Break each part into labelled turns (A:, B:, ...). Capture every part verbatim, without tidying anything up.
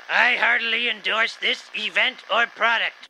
A: I heartily endorse this event or product.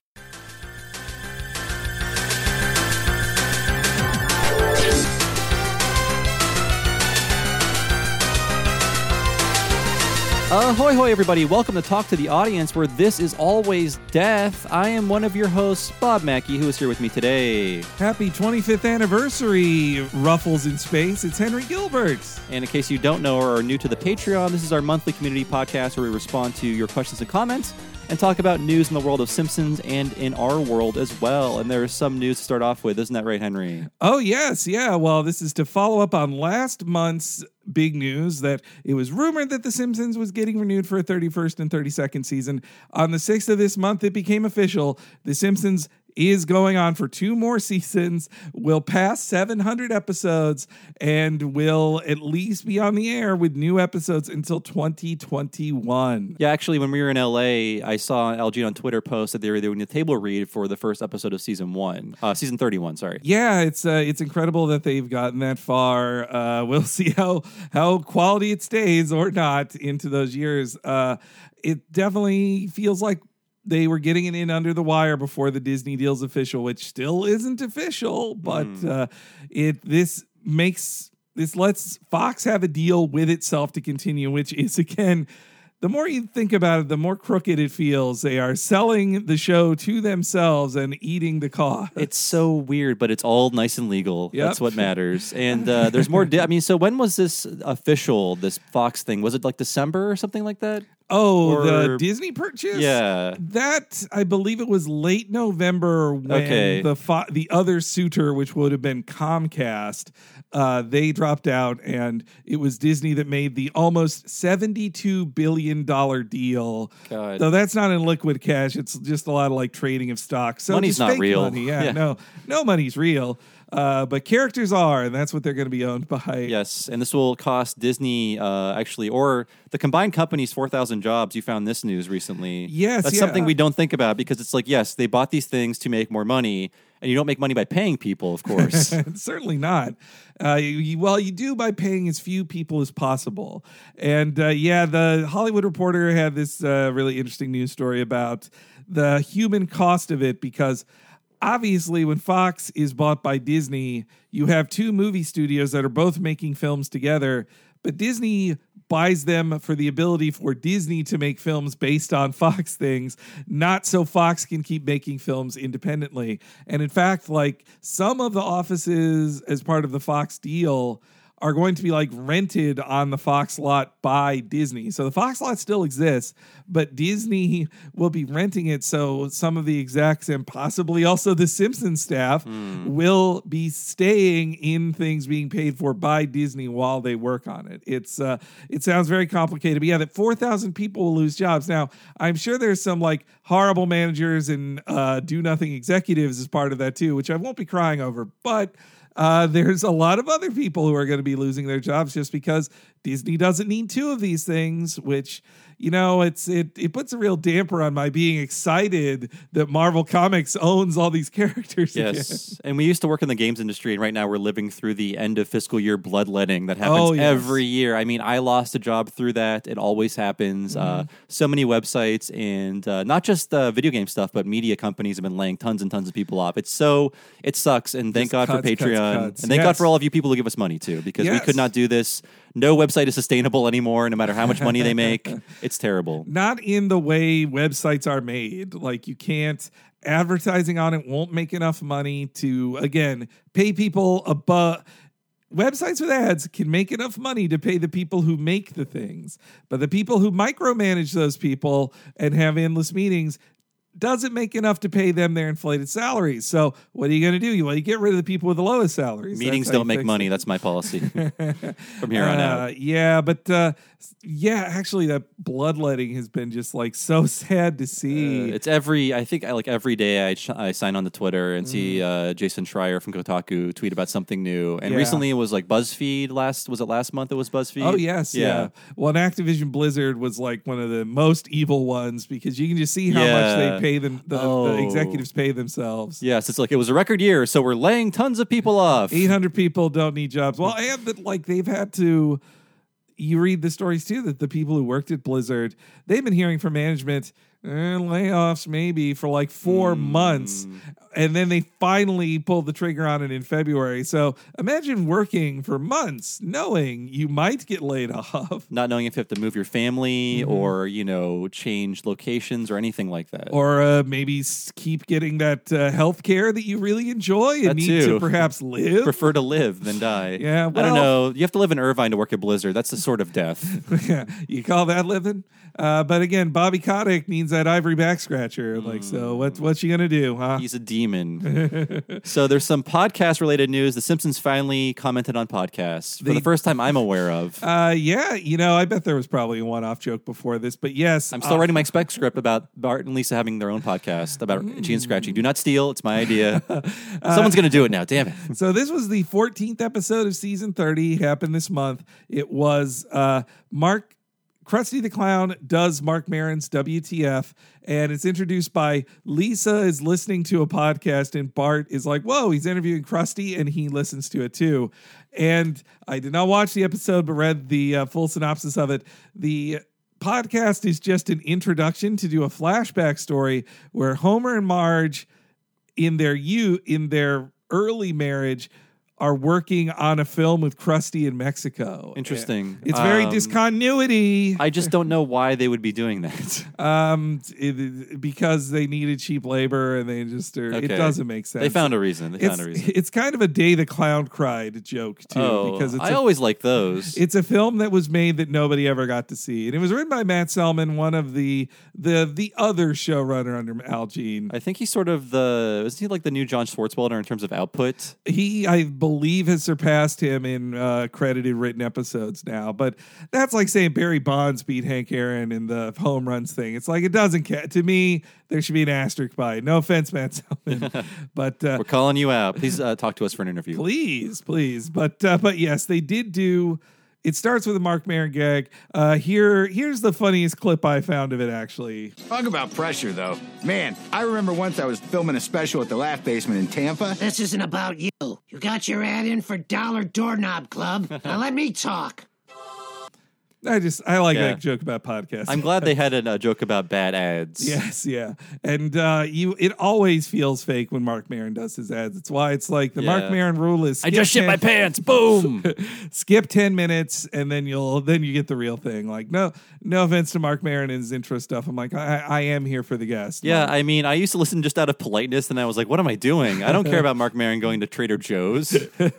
B: Ahoy, hoy, everybody. Welcome to Talk to the Audience, where this is always death. I am one of your hosts, Bob Mackey, who is here with me today.
C: Happy twenty-fifth anniversary, Ruffles in Space. It's Henry Gilbert.
B: And in case you don't know or are new to the Patreon, this is our monthly community podcast where we respond to your questions and comments and talk about news in the world of Simpsons and in our world as well. And there's some news to start off with. Isn't that right, Henry?
C: Oh, yes. Yeah. Well, this is to follow up on last month's big news that it was rumored that The Simpsons was getting renewed for a thirty-first and thirty-second season. On the sixth of this month, it became official. The Simpsons is going on for two more seasons, will pass seven hundred episodes, and will at least be on the air with new episodes until twenty twenty-one.
B: Yeah, actually, when we were in L A, I saw L G on Twitter post that they were doing a table read for the first episode of season one, uh, season thirty-one, sorry.
C: Yeah, it's uh, it's incredible that they've gotten that far. Uh, we'll see how, how quality it stays or not into those years. Uh, it definitely feels like they were getting it in under the wire before the Disney deal's official, which still isn't official, but mm. uh, it this makes this lets Fox have a deal with itself to continue, which is, again, the more you think about it, the more crooked it feels. They are selling the show to themselves and eating the cost.
B: It's so weird, but it's all nice and legal.
C: Yep.
B: That's what matters. And uh, there's more. Di- I mean, so when was this official, this Fox thing? Was it like December or something like that?
C: Oh,
B: or,
C: the Disney purchase?
B: Yeah.
C: That, I believe it was late November when
B: okay.
C: the fo- the other suitor, which would have been Comcast, uh, they dropped out, and it was Disney that made the almost seventy-two billion dollars deal.
B: God.
C: So that's not in liquid cash. It's just a lot of like trading of stocks. So
B: money's not
C: fake
B: real.
C: Money. Yeah,
B: yeah,
C: no, no money's real. Uh, but characters are, and that's what they're going to be owned by.
B: Yes, and this will cost Disney, uh, actually, or the combined companies, four thousand jobs. You found this news recently.
C: Yes,
B: That's
C: yeah.
B: something we don't think about because it's like, yes, they bought these things to make more money, and you don't make money by paying people, of course.
C: Certainly not. Uh, you, well, you do by paying as few people as possible. And uh, yeah, the Hollywood Reporter had this uh, really interesting news story about the human cost of it, because obviously, when Fox is bought by Disney, you have two movie studios that are both making films together, but Disney buys them for the ability for Disney to make films based on Fox things, not so Fox can keep making films independently. And in fact, like some of the offices as part of the Fox deal are going to be like rented on the Fox lot by Disney. So the Fox lot still exists, but Disney will be renting it. So some of the execs and possibly also the Simpsons staff mm. will be staying in things being paid for by Disney while they work on it. It's uh, it sounds very complicated, but yeah, that four thousand people will lose jobs. Now, I'm sure there's some like horrible managers and uh, do nothing executives as part of that too, which I won't be crying over, but Uh, there's a lot of other people who are going to be losing their jobs just because Disney doesn't need two of these things, which, you know, it's it it puts a real damper on my being excited that Marvel Comics owns all these characters.
B: Yes, again. And we used to work in the games industry, and right now we're living through the end of fiscal year bloodletting that happens
C: oh, yes.
B: every year. I mean, I lost a job through that. It always happens. Mm-hmm. Uh, so many websites, and uh, not just uh, video game stuff, but media companies have been laying tons and tons of people off. It's so, it sucks, and thank
C: just
B: God
C: cuts,
B: for Patreon.
C: Cuts, cuts.
B: And thank
C: yes.
B: God for all of you people who give us money, too, because
C: yes.
B: we could not do this. No website is sustainable anymore, no matter how much money they make. It's terrible.
C: Not in the way websites are made. Like, you can't, advertising on it won't make enough money to, again, pay people above. Websites with ads can make enough money to pay the people who make the things. But the people who micromanage those people and have endless meetings doesn't make enough to pay them their inflated salaries. So what are you going to do? You, well, you get rid of the people with the lowest salaries.
B: Meetings don't make money. It. That's my policy from here on
C: uh,
B: out.
C: Yeah, but uh, yeah, actually that bloodletting has been just like so sad to see.
B: Uh, it's every, I think I like every day I, sh- I sign on to Twitter and mm. see uh, Jason Schreier from Kotaku tweet about something new. And
C: yeah.
B: recently it was like BuzzFeed last, was it last month it was BuzzFeed?
C: Oh, yes. Yeah. yeah. Well, and Activision Blizzard was like one of the most evil ones because you can just see how
B: yeah.
C: much they pay them, the,
B: oh.
C: the executives pay themselves.
B: Yes, it's like it was a record year, so we're laying tons of people off.
C: eight hundred people don't need jobs. Well, and that like they've had to, you read the stories too that the people who worked at Blizzard, they've been hearing from management, eh, layoffs maybe for like four mm. months. And then they finally pulled the trigger on it in February. So imagine working for months knowing you might get laid off.
B: Not knowing if you have to move your family mm-hmm. or, you know, change locations or anything like that.
C: Or uh, maybe keep getting that uh, health care that you really enjoy and that need too. to perhaps live.
B: Prefer to live than die.
C: Yeah, well,
B: I don't know. You have to live in Irvine to work at Blizzard. That's the sort of death.
C: Yeah, you call that living? Uh, but again, Bobby Kotick needs that ivory back scratcher. Like, mm. so what, what's she going to do, huh?
B: He's a demon. So there's some podcast-related news. The Simpsons finally commented on podcasts for they, the first time I'm aware of.
C: Uh, yeah, you know, I bet there was probably a one-off joke before this, but yes.
B: I'm still uh, writing my spec script about Bart and Lisa having their own podcast about mm. itchy and scratchy. Do not steal. It's my idea. uh, Someone's going to do it now. Damn it.
C: So this was the fourteenth episode of season thirty. Happened this month. It was uh, Mark... Krusty the Clown does Mark Maron's W T F, and it's introduced by Lisa is listening to a podcast, and Bart is like, whoa, he's interviewing Krusty, and he listens to it too. And I did not watch the episode, but read the uh, full synopsis of it. The podcast is just an introduction to do a flashback story where Homer and Marge, in their youth, in their early marriage, are working on a film with Krusty in Mexico.
B: Interesting.
C: It's very
B: um,
C: discontinuity.
B: I just don't know why they would be doing that.
C: Um, it, because they needed cheap labor and they just are, okay. It doesn't make sense.
B: They found a reason. They
C: it's,
B: found a reason.
C: It's kind of a Day the Clown Cried joke too.
B: Oh,
C: because it's
B: I
C: a,
B: always like those.
C: It's a film that was made that nobody ever got to see, and it was written by Matt Selman, one of the the the other showrunner under Al Jean.
B: I think he's sort of the isn't he like the new John Swartzwelder in terms of output?
C: He, I believe. believe has surpassed him in uh, credited written episodes now, but that's like saying Barry Bonds beat Hank Aaron in the home runs thing. It's like it doesn't ca- to me. There should be an asterisk by it. No offense, Matt Selman, but uh,
B: we're calling you out. Please uh, talk to us for an interview.
C: Please, please. But uh, but yes, they did do. It starts with a Mark Maron gag. Uh, here, here's the funniest clip I found of it, actually.
D: Talk about pressure, though. Man, I remember once I was filming a special at the Laugh Basement in Tampa.
A: This isn't about you. You got your ad in for Dollar Doorknob Club. Now let me talk.
C: I just, I like
B: yeah.
C: that joke about podcasts.
B: I'm glad they had a, a joke about bad ads.
C: Yes, yeah. And uh, you, it always feels fake when Mark Maron does his ads. It's why it's like the yeah. Mark Maron rule is
B: I just shit my pants. Boom.
C: Skip ten minutes and then you'll, then you get the real thing. Like, no, no offense to Mark Maron and his intro stuff. I'm like, I, I am here for the guest.
B: Yeah,
C: like,
B: I mean, I used to listen just out of politeness and I was like, what am I doing? I don't care about Mark Maron going to Trader Joe's.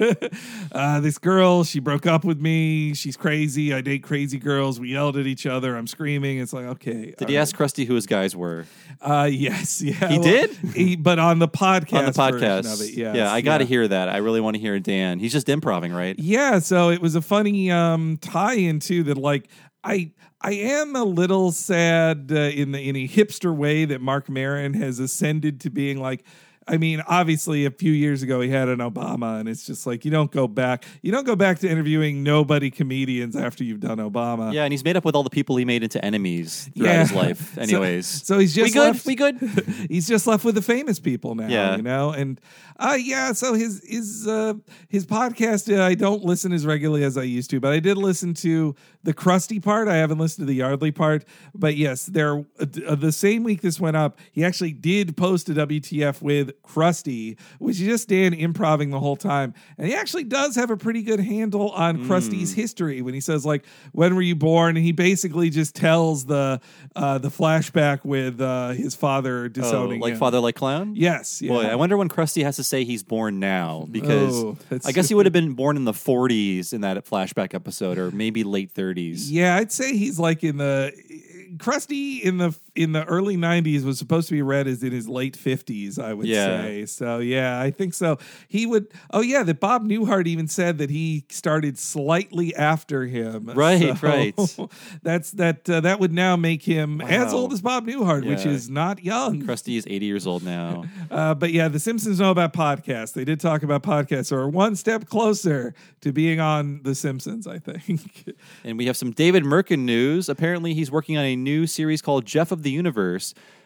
C: uh, this girl, she broke up with me. She's crazy. I date crazy girls. We yelled at each other. I'm screaming. It's like, okay.
B: Did he right. ask Krusty who his guys were?
C: Uh, yes. Yeah.
B: He
C: well,
B: did?
C: He, but on the podcast.
B: On the podcast.
C: Version of it, yes,
B: yeah, I got to
C: yeah.
B: hear that. I really want to hear Dan. He's just improvising, right?
C: Yeah. So it was a funny um, tie-in too that like, I I am a little sad uh, in the in a hipster way that Mark Maron has ascended to being like, I mean, obviously, a few years ago, he had an Obama, and it's just like, you don't go back. You don't go back to interviewing nobody comedians after you've done Obama.
B: Yeah, and he's made up with all the people he made into enemies throughout
C: yeah.
B: his life anyways.
C: So, so he's just
B: we good?
C: left.
B: We good?
C: He's just left with the famous people now,
B: yeah.
C: you know? And, uh, yeah, so his his uh, his podcast, uh, I don't listen as regularly as I used to, but I did listen to the Krusty part. I haven't listened to the Yardley part. But, yes, there uh, the same week this went up, he actually did post a W T F with Krusty, which is just Dan improvising the whole time. And he actually does have a pretty good handle on mm. Krusty's history when he says, like, when were you born? And he basically just tells the uh, the flashback with uh, his father disowning
B: oh, like
C: him.
B: Father Like Clown?
C: Yes. Yeah.
B: Boy, I wonder when Krusty has to say he's born now, because
C: oh,
B: I guess he would have been born in the forties in that flashback episode, or maybe late thirties.
C: Yeah, I'd say he's like in the... Krusty in the in the early nineties was supposed to be read as in his late fifties, I would
B: yeah.
C: say. So yeah, I think so. He would. Oh yeah, that Bob Newhart even said that he started slightly after him.
B: Right,
C: so
B: right.
C: That's that. Uh, that would now make him
B: wow.
C: as old as Bob Newhart,
B: yeah.
C: which is not young.
B: Krusty is eighty years old now.
C: uh, but yeah, the Simpsons know about podcasts. They did talk about podcasts, or one step closer to being on the Simpsons, I think.
B: And we have some David Merkin news. Apparently, he's working on a new series called Jeff of the Universe.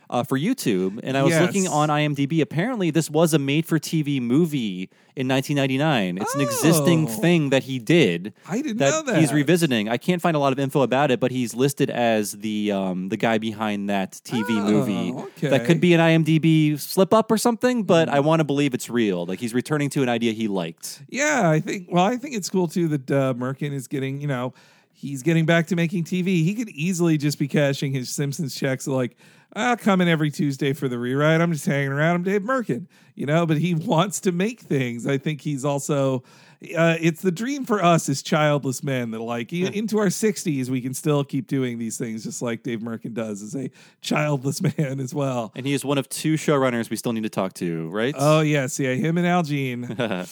B: uh, for YouTube, and I was
C: Yes.
B: looking on IMDb. Apparently, this was a made-for-T V movie in nineteen ninety-nine. It's an existing
C: Oh.
B: thing that he did.
C: I didn't know that.
B: He's revisiting. I can't find a lot of info about it, but he's listed as the um, the guy behind that T V
C: Oh,
B: movie.
C: okay.
B: That could be an IMDb slip-up or something, but I want to believe it's real. Like, he's returning to an idea he liked.
C: Yeah, I think. Well, I think it's cool too that uh, Merkin is getting. You know, he's getting back to making T V. He could easily just be cashing his Simpsons checks. Like, I'll come in every Tuesday for the rewrite. I'm just hanging around. I'm Dave Merkin. You know, but he wants to make things. I think he's also. Uh, it's the dream for us as childless men that, like, e- into our sixties, we can still keep doing these things, just like Dave Merkin does as a childless man as well.
B: And he is one of two showrunners we still need to talk to, right?
C: Oh yes, yeah, him and Al Jean. uh,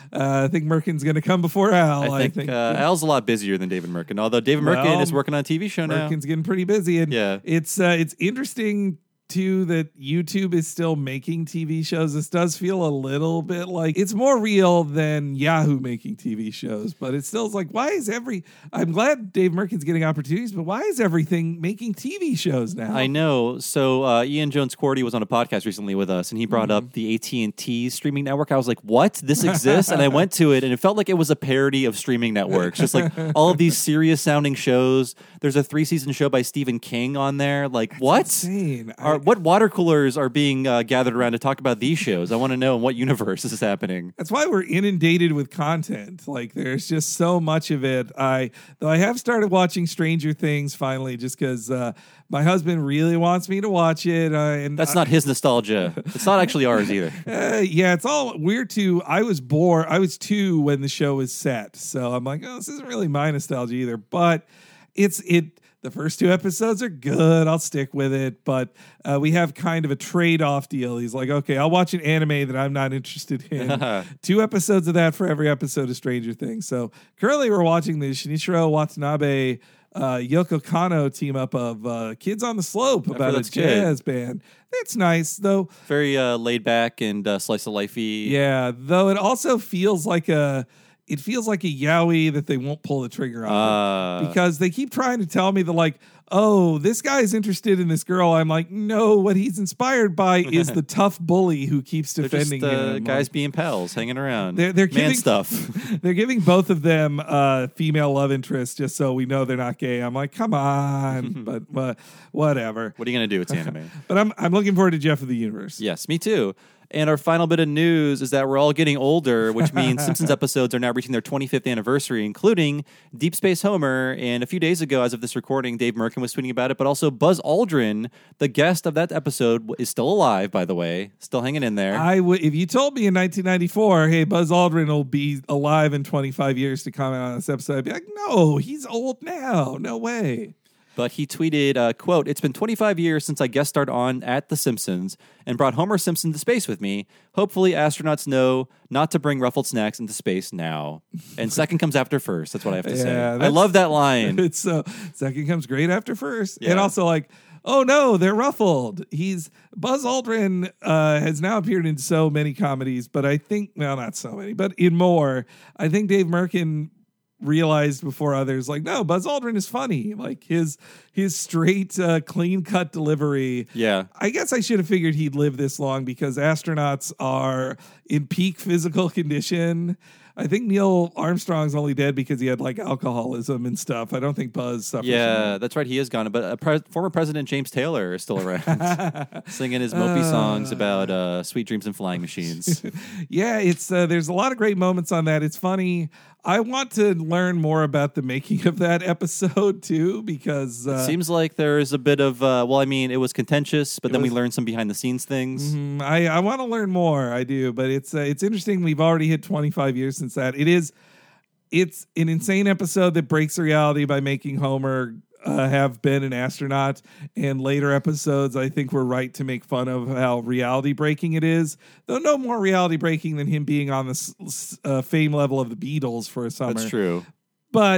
C: I think Merkin's going to come before Al.
B: I think, uh, Al's a lot busier than David Merkin, although David
C: Well,
B: Merkin is working on a T V show now.
C: Merkin's getting pretty busy, and
B: Yeah.
C: it's uh, it's interesting too that YouTube is still making T V shows. This does feel a little bit like it's more real than Yahoo making T V shows, but it still is like, why is every? I'm glad Dave Merkin's getting opportunities, but why is everything making T V shows now?
B: I know. So uh, Ian Jones-Cordy was on a podcast recently with us, and he brought
C: Mm-hmm.
B: up the A T and T streaming network. I was like, what? This exists? And I went to it, and it felt like it was a parody of streaming networks. Just like all of these serious-sounding shows. There's a three-season show by Stephen King on there. Like, what?
C: Insane.
B: Are,
C: I-
B: what water coolers are being uh, gathered around to talk about these shows? I want to know in what universe this is happening.
C: That's why we're inundated with content. Like, there's just so much of it. I though I have started watching Stranger Things finally, just because uh, my husband really wants me to watch it. Uh, and
B: That's
C: I-
B: not his nostalgia. It's not actually ours either.
C: Uh, yeah, it's all weird too. I was born. I was two when the show was set, so I'm like, oh, this isn't really my nostalgia either. But it's it. The first two episodes are good. I'll stick with it. But uh, we have kind of a trade-off deal. He's like, okay, I'll watch an anime that I'm not interested in. Two episodes of that for every episode of Stranger Things. So currently we're watching the Shinichiro Watanabe, uh, Yoko Kanno team up of uh, Kids on the Slope about a
B: that's good.
C: jazz band. That's nice, though.
B: Very uh, laid back and uh, slice of lifey.
C: Yeah, though it also feels like a it feels like a yaoi that they won't pull the trigger on
B: Uh,
C: because they keep trying to tell me that, like, oh, this guy's interested in this girl. I'm like, no, what he's inspired by is the tough bully who keeps
B: they're just
C: defending
B: uh,
C: him.
B: guys
C: Like,
B: being pals, hanging around.
C: they're they're
B: Man
C: giving
B: stuff.
C: they're giving both of them uh, female love interests just so we know they're not gay. I'm like, come on, but but whatever.
B: What are you gonna do? It's anime.
C: But I'm I'm looking forward to Jeff of the Universe.
B: Yes, me too. And our final bit of news is that we're all getting older, which means Simpsons episodes are now reaching their twenty-fifth anniversary, including Deep Space Homer. And a few days ago, as of this recording, Dave Merkin was tweeting about it, but also Buzz Aldrin, the guest of that episode, is still alive, by the way, still hanging in there.
C: I would, if you told me in nineteen ninety-four, hey, Buzz Aldrin will be alive in twenty-five years to comment on this episode, I'd be like, no, he's old now. No way.
B: But he tweeted, uh, quote, "It's been twenty-five years since I guest starred on at The Simpsons and brought Homer Simpson to space with me. Hopefully astronauts know not to bring ruffled snacks into space now." And second comes after first. That's what I have to
C: Yeah,
B: say. I
C: that's-
B: love that line.
C: It's so second comes great after first.
B: Yeah.
C: And also, like, oh no, they're ruffled. He's Buzz Aldrin uh, has now appeared in so many comedies, but I think, well, not so many, but in more. I think Dave Merkin realized before others, like, no, Buzz Aldrin is funny. Like his his straight, uh, clean cut delivery.
B: Yeah.
C: I guess I should have figured he'd live this long because astronauts are in peak physical condition. I think Neil Armstrong's only dead because he had like alcoholism and stuff. I don't think Buzz suffers. from
B: Yeah,
C: that.
B: that's right. He is gone. But uh, pre- former President James Taylor is still around, singing his mopey songs about uh, sweet dreams and flying machines.
C: Yeah, it's uh, there's a lot of great moments on that. It's funny. I want to learn more about the making of that episode too, because uh,
B: Seems like there is a bit of, uh, well, I mean, it was contentious, but then
C: was-
B: we learned some behind the scenes things.
C: mm, I I want to learn more. I do, but it's uh, it's interesting. We've already hit twenty-five years since that. It is. It's an insane episode that breaks reality by making Homer uh, have been an astronaut. And later episodes, I think we're right to make fun of how reality breaking it is. Though no more reality breaking than him being on the s- s- uh, fame level of the Beatles for a summer.
B: That's true.
C: But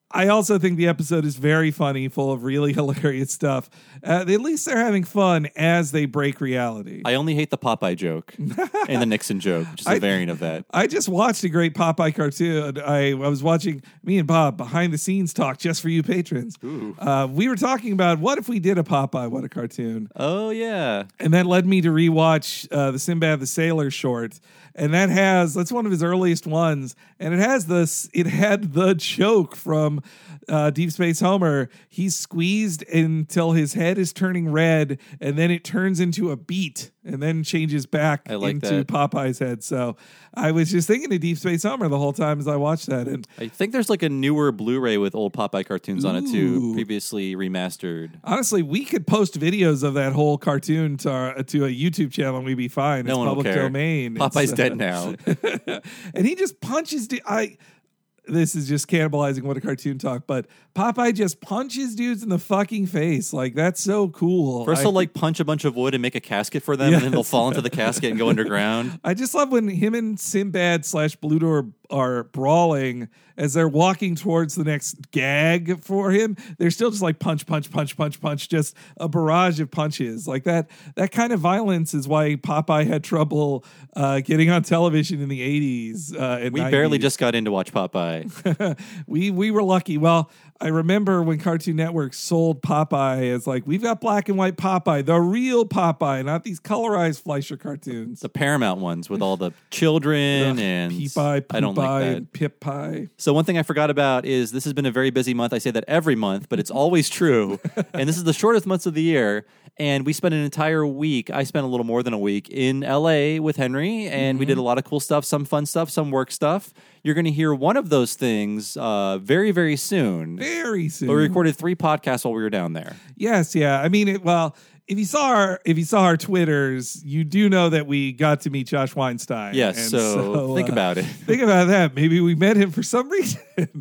C: I also think the episode is very funny, full of really hilarious stuff. Uh, at least they're having fun as they break reality.
B: I only hate the Popeye joke and the Nixon joke, which is a
C: I-
B: variant of that.
C: I just watched a great Popeye cartoon. I, I was watching me and Bob behind the scenes talk just for you patrons. Uh, we were talking about what if we did a Popeye, what a cartoon.
B: Oh, yeah.
C: And that led me to rewatch uh, the Sinbad the Sailor short. And that has, that's one of his earliest ones. And it has this, it had the joke from uh, Deep Space Homer. He's squeezed until his head is turning red, and then it turns into a beat and then changes back
B: I like
C: into
B: that.
C: Popeye's head. So I was just thinking of Deep Space Homer the whole time as I watched that. And
B: I think there's like a newer Blu-ray with old Popeye cartoons on it too,
C: Ooh.
B: previously remastered.
C: honestly, we could post videos of that whole cartoon to, our, to a YouTube channel and we'd be fine.
B: No
C: it's
B: one will
C: public
B: care.
C: domain.
B: Popeye's
C: It's, uh,
B: dead now.
C: and he just punches. Du- I. This is just cannibalizing what a cartoon talk, but Popeye just punches dudes in the fucking face. Like that's so cool.
B: First,
C: I,
B: he'll like punch a bunch of wood and make a casket for them, and then they'll
C: Yes.
B: fall into the casket and go underground.
C: I just love when him and Sinbad slash Blue Door are brawling as they're walking towards the next gag for him. They're still just like punch, punch, punch, punch, punch, just a barrage of punches. Like that. That kind of violence is why Popeye had trouble uh, getting on television in the eighties. Uh, and
B: We barely
C: nineties.
B: just got into watch Popeye.
C: we we were lucky. Well, I remember when Cartoon Network sold Popeye as like, we've got black and white Popeye, the real Popeye, not these colorized Fleischer cartoons.
B: The Paramount ones with all the children and
C: Pee-Pie,
B: I don't like
C: Pooh-Pie,
B: that.
C: and Pip-Pie.
B: So one thing I forgot about is this has been a very busy month. I say that every month, but it's always true. And this is the shortest months of the year. And we spent an entire week. I spent a little more than a week in L A with Henry, and we did a lot of cool stuff, some fun stuff, some work stuff. You're going to hear one of those things uh, very, very soon.
C: Very soon.
B: But we recorded three podcasts while we were down there.
C: Yes, yeah. I mean, it, well, if you saw our if you saw our Twitters, you do know that we got to meet Josh Weinstein.
B: Yes,
C: And
B: so, think
C: uh,
B: about it.
C: Think about that. Maybe we met him for some reason.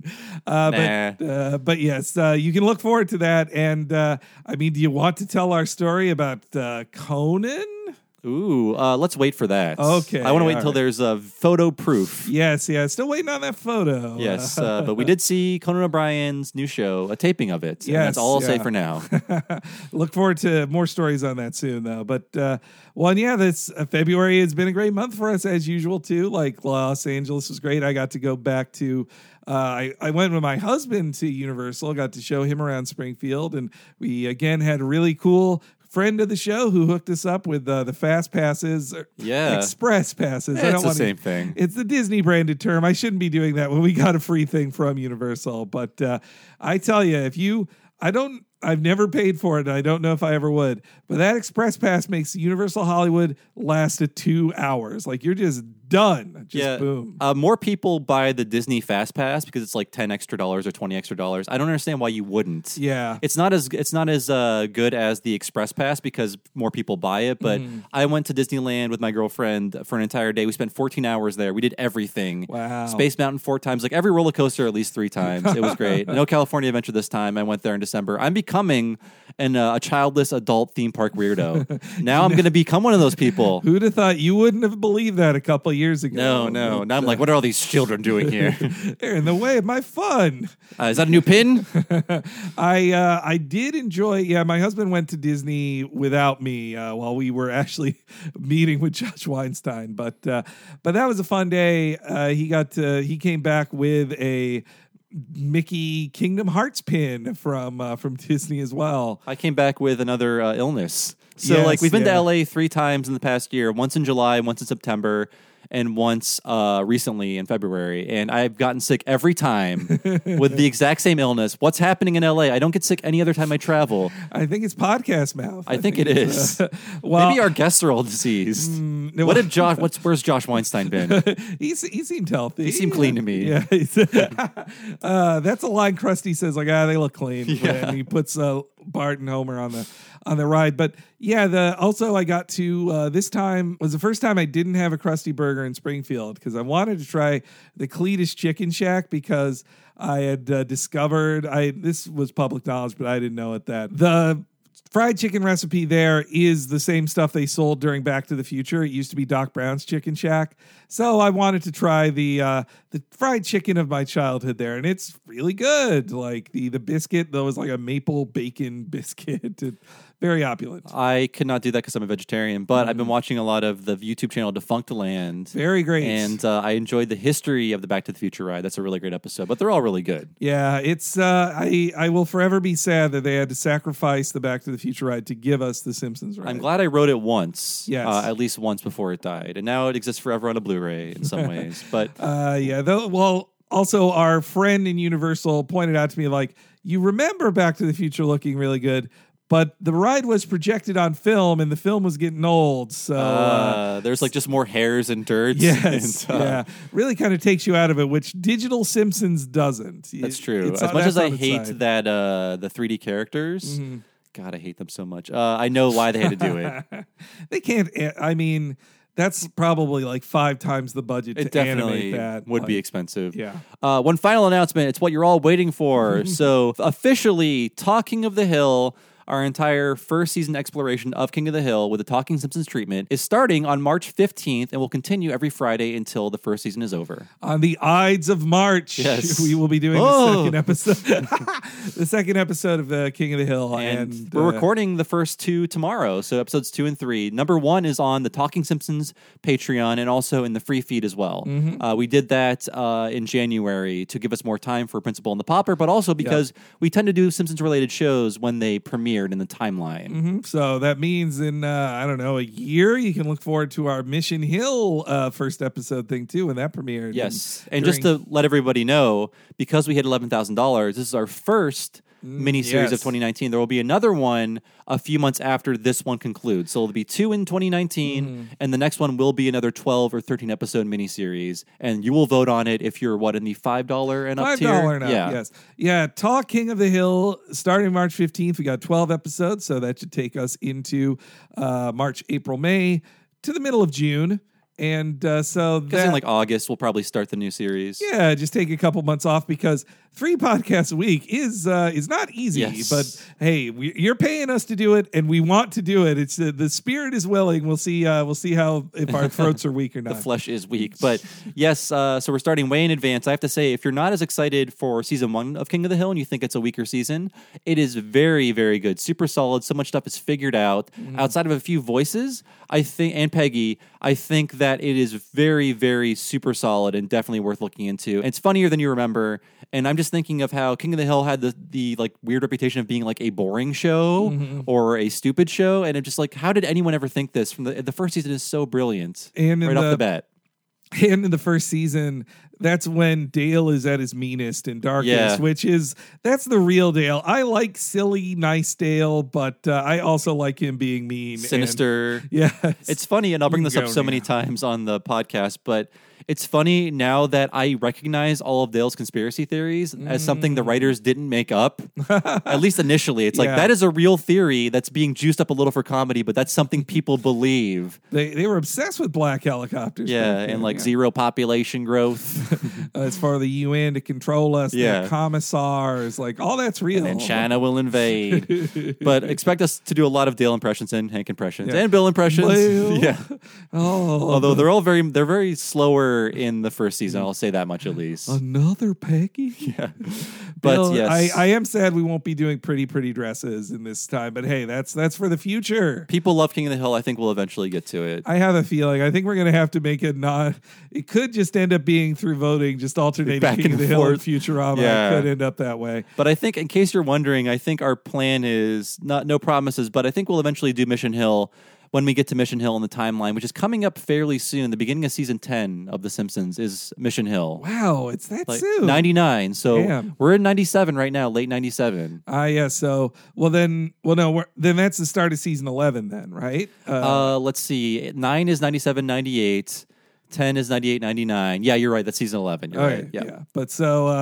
C: uh,
B: Nah.
C: But uh, but yes, uh, you can look forward to that. And uh, I mean, do you want to tell our story about uh, Conan?
B: Ooh, uh, let's wait for that.
C: Okay,
B: I want to wait
C: all
B: until
C: right.
B: there's a photo proof.
C: Yes, yeah. Still waiting on that photo.
B: Yes, uh, but we did see Conan O'Brien's new show, a taping of it. And
C: Yes,
B: that's all I'll say
C: yeah.
B: for now.
C: Look forward to more stories on that soon, though. But uh, well, and yeah, this uh, February has been a great month for us as usual too. Like Los Angeles was great. I got to go back to. Uh, I I went with my husband to Universal. Got to show him around Springfield, and we again had a really cool friend of the show who hooked us up with uh, the fast passes, or
B: Yeah.
C: express passes. I
B: It's
C: don't
B: the
C: wanna-
B: same thing.
C: It's the Disney branded term. I shouldn't be doing that when we got a free thing from Universal. But uh, I tell you, if you, I don't, I've never paid for it. And I don't know if I ever would. But that express pass makes Universal Hollywood last a two hours. Like you're just done. Just
B: yeah,
C: boom.
B: Uh, more people buy the Disney Fast Pass because it's like ten extra dollars or twenty extra dollars. I don't understand why you wouldn't.
C: Yeah.
B: It's not as it's not as uh, good as the Express Pass because more people buy it. But
C: Mm-hmm.
B: I went to Disneyland with my girlfriend for an entire day. We spent fourteen hours there. We did everything.
C: Wow.
B: Space Mountain four times, like every roller coaster at least three times. It was great. No California Adventure this time. I went there in December. I'm becoming an uh, a childless adult theme park weirdo. Now I'm going to become one of those people.
C: Who'd have thought you wouldn't have believed that a couple years ago?
B: No, no.
C: But,
B: Now I'm
C: uh,
B: like, what are all these children doing here?
C: they're in the way of my fun.
B: Uh, is that a new pin?
C: I uh, I did enjoy. Yeah, my husband went to Disney without me uh, while we were actually meeting with Josh Weinstein. But uh, but that was a fun day. Uh, he got to, he came back with a Mickey Kingdom Hearts pin from uh, from Disney as well.
B: I came back with another uh, illness. So,
C: Yes,
B: like, we've been to
C: yeah.
B: L A three times in the past year. Once in July, once in September, and once uh, recently in February. And I've gotten sick every time with the exact same illness. What's happening in L A? I don't get sick any other time I travel.
C: I think it's podcast mouth.
B: I, think, it
C: it's,
B: is.
C: uh, well,
B: Maybe our guests are all diseased.
C: no,
B: what did Josh? What's where's Josh Weinstein been?
C: he's, he seemed healthy.
B: He seemed clean to me.
C: Yeah, he's- uh, that's a line Krusty says. Like, ah, they look clean.
B: Yeah.
C: And he puts uh, Bart and Homer on the on the ride. But yeah, the also I got to uh, this time was the first time I didn't have a Krusty Burger in Springfield because I wanted to try the Cletus Chicken Shack because I had uh, discovered I this was public knowledge, but I didn't know it that the fried chicken recipe there is the same stuff they sold during Back to the Future. It used to be Doc Brown's Chicken Shack. So I wanted to try the uh, the fried chicken of my childhood there, and it's really good. Like the the biscuit, that was like a maple bacon biscuit. It, very opulent.
B: I could not do that because I'm a vegetarian, but mm. I've been watching a lot of the YouTube channel Defunctland.
C: Very great.
B: And uh, I enjoyed the history of the Back to the Future ride. That's a really great episode, but they're all really good.
C: Yeah, it's uh, I I will forever be sad that they had to sacrifice the Back to the Future ride to give us the Simpsons ride.
B: I'm glad I wrote it once,
C: yes.
B: uh, at least once before it died, and now it exists forever on a Blu-ray in some ways. But
C: uh, yeah, though. Well, also our friend in Universal pointed out to me, like, you remember Back to the Future looking really good, but the ride was projected on film, and the film was getting old. So uh,
B: uh, there's like just more hairs and dirt.
C: Yes,
B: and, uh,
C: yeah, really kind of takes you out of it, which digital Simpsons doesn't.
B: That's true.
C: It's
B: as
C: on,
B: much as I hate
C: side.
B: that uh, the three D characters,
C: mm-hmm.
B: God, I hate them so much. Uh, I know why they had to do it.
C: They can't. I mean, that's probably like five times the budget.
B: It
C: to
B: definitely
C: animate that.
B: would
C: like,
B: be expensive.
C: Yeah.
B: Uh, one final announcement. It's what you're all waiting for. So officially, Talking of the Hill, our entire first season exploration of King of the Hill with the Talking Simpsons treatment, is starting on March fifteenth and will continue every Friday until the first season is over.
C: On the Ides of March,
B: yes.
C: we will be doing
B: oh.
C: the second episode. The second episode of the King of the Hill.
B: And,
C: and
B: we're
C: uh,
B: recording the first two tomorrow. So episodes two and three. Number one is on the Talking Simpsons Patreon and also in the free feed as well.
C: Mm-hmm.
B: Uh, we did that uh, in January to give us more time for Principal and the Pauper, but also because yep. we tend to do Simpsons related shows when they premiered in the timeline.
C: Mm-hmm. So that means in, uh, I don't know, a year, you can look forward to our Mission Hill uh, first episode thing too when that premiered.
B: Yes.
C: And,
B: and
C: during...
B: just to let everybody know, because we hit eleven thousand dollars, this is our first miniseries
C: yes.
B: of twenty nineteen. There will be another one a few months after this one concludes. So there'll be two in twenty nineteen, mm-hmm. and the next one will be another twelve or thirteen episode miniseries. And you will vote on it if you're, what, in the five dollars and up tier?
C: five dollars and up,
B: yeah.
C: yes. Yeah, Talk King of the Hill, starting March fifteenth. We got twelve episodes, so that should take us into uh, March, April, May, to the middle of June. And uh, so
B: because
C: that,
B: in like August, we'll probably start the new series.
C: Yeah, just take a couple months off because three podcasts a week is uh, is not easy.
B: Yes.
C: But hey, we, you're paying us to do it, and we want to do it. It's uh, the spirit is willing. We'll see. Uh, we'll see how if our throats are weak or not.
B: The flesh is weak, but yes. Uh, so we're starting way in advance. I have to say, if you're not as excited for season one of King of the Hill and you think it's a weaker season, it is very, very good. Super solid. So much stuff is figured out. Mm-hmm. Outside of a few voices, I think, and Peggy, I think that it is very, very super solid and definitely worth looking into. And it's funnier than you remember. And I'm just thinking of how King of the Hill had the the like weird reputation of being like a boring show mm-hmm. or a stupid show, and it's just like, how did anyone ever think this? From the the first season is so brilliant,
C: and
B: right
C: the,
B: off the bat.
C: And in the first season, that's when Dale is at his meanest and darkest,
B: yeah.
C: which is, that's the real Dale. I like silly, nice Dale, but uh, I also like him being mean.
B: Sinister.
C: And, yeah.
B: It's funny, and I'll bring this up so many times on the podcast, but it's funny now that I recognize all of Dale's conspiracy theories mm. as something the writers didn't make up, at least initially. It's like, yeah. that is a real theory that's being juiced up a little for comedy, but that's something people believe.
C: They they were obsessed with black helicopters.
B: Yeah, and like
C: yeah.
B: zero population growth.
C: uh, as for the U N to control us,
B: yeah.
C: the commissars, like all that's real.
B: And then China will invade. But expect us to do a lot of Dale impressions and Hank impressions
C: yeah.
B: and Bill impressions.
C: Well,
B: yeah.
C: Oh,
B: although they're all very they're very slower in the first season. I'll say that much at least.
C: Another Peggy?
B: Yeah. But
C: Bill,
B: yes.
C: I, I am sad we won't be doing pretty, pretty dresses in this time. But hey, that's that's for the future.
B: People love King of the Hill. I think we'll eventually get to it.
C: I have a feeling. I think we're going to have to make it not. It could just end up being through voting, just alternating
B: Back
C: King
B: and
C: of the Hill
B: forth.
C: and Futurama.
B: Yeah.
C: It could end up that way.
B: But I think, in case you're wondering, I think our plan is not no promises, but I think we'll eventually do Mission Hill when we get to Mission Hill in the timeline, which is coming up fairly soon. The beginning of season ten of The Simpsons is Mission Hill.
C: Wow, it's that
B: like
C: soon.
B: ninety-nine. So
C: Damn.
B: We're in ninety-seven right now, late ninety-seven.
C: Ah, uh, yeah. So, well, then, well, no, we're, then that's the start of season eleven, then, right?
B: Uh, uh, let's see. Nine is ninety-seven, ninety-eight. ten is ninety-eight, ninety-nine. Yeah, you're right. That's season eleven. You're
C: okay,
B: right. Yeah.
C: yeah. But so, uh,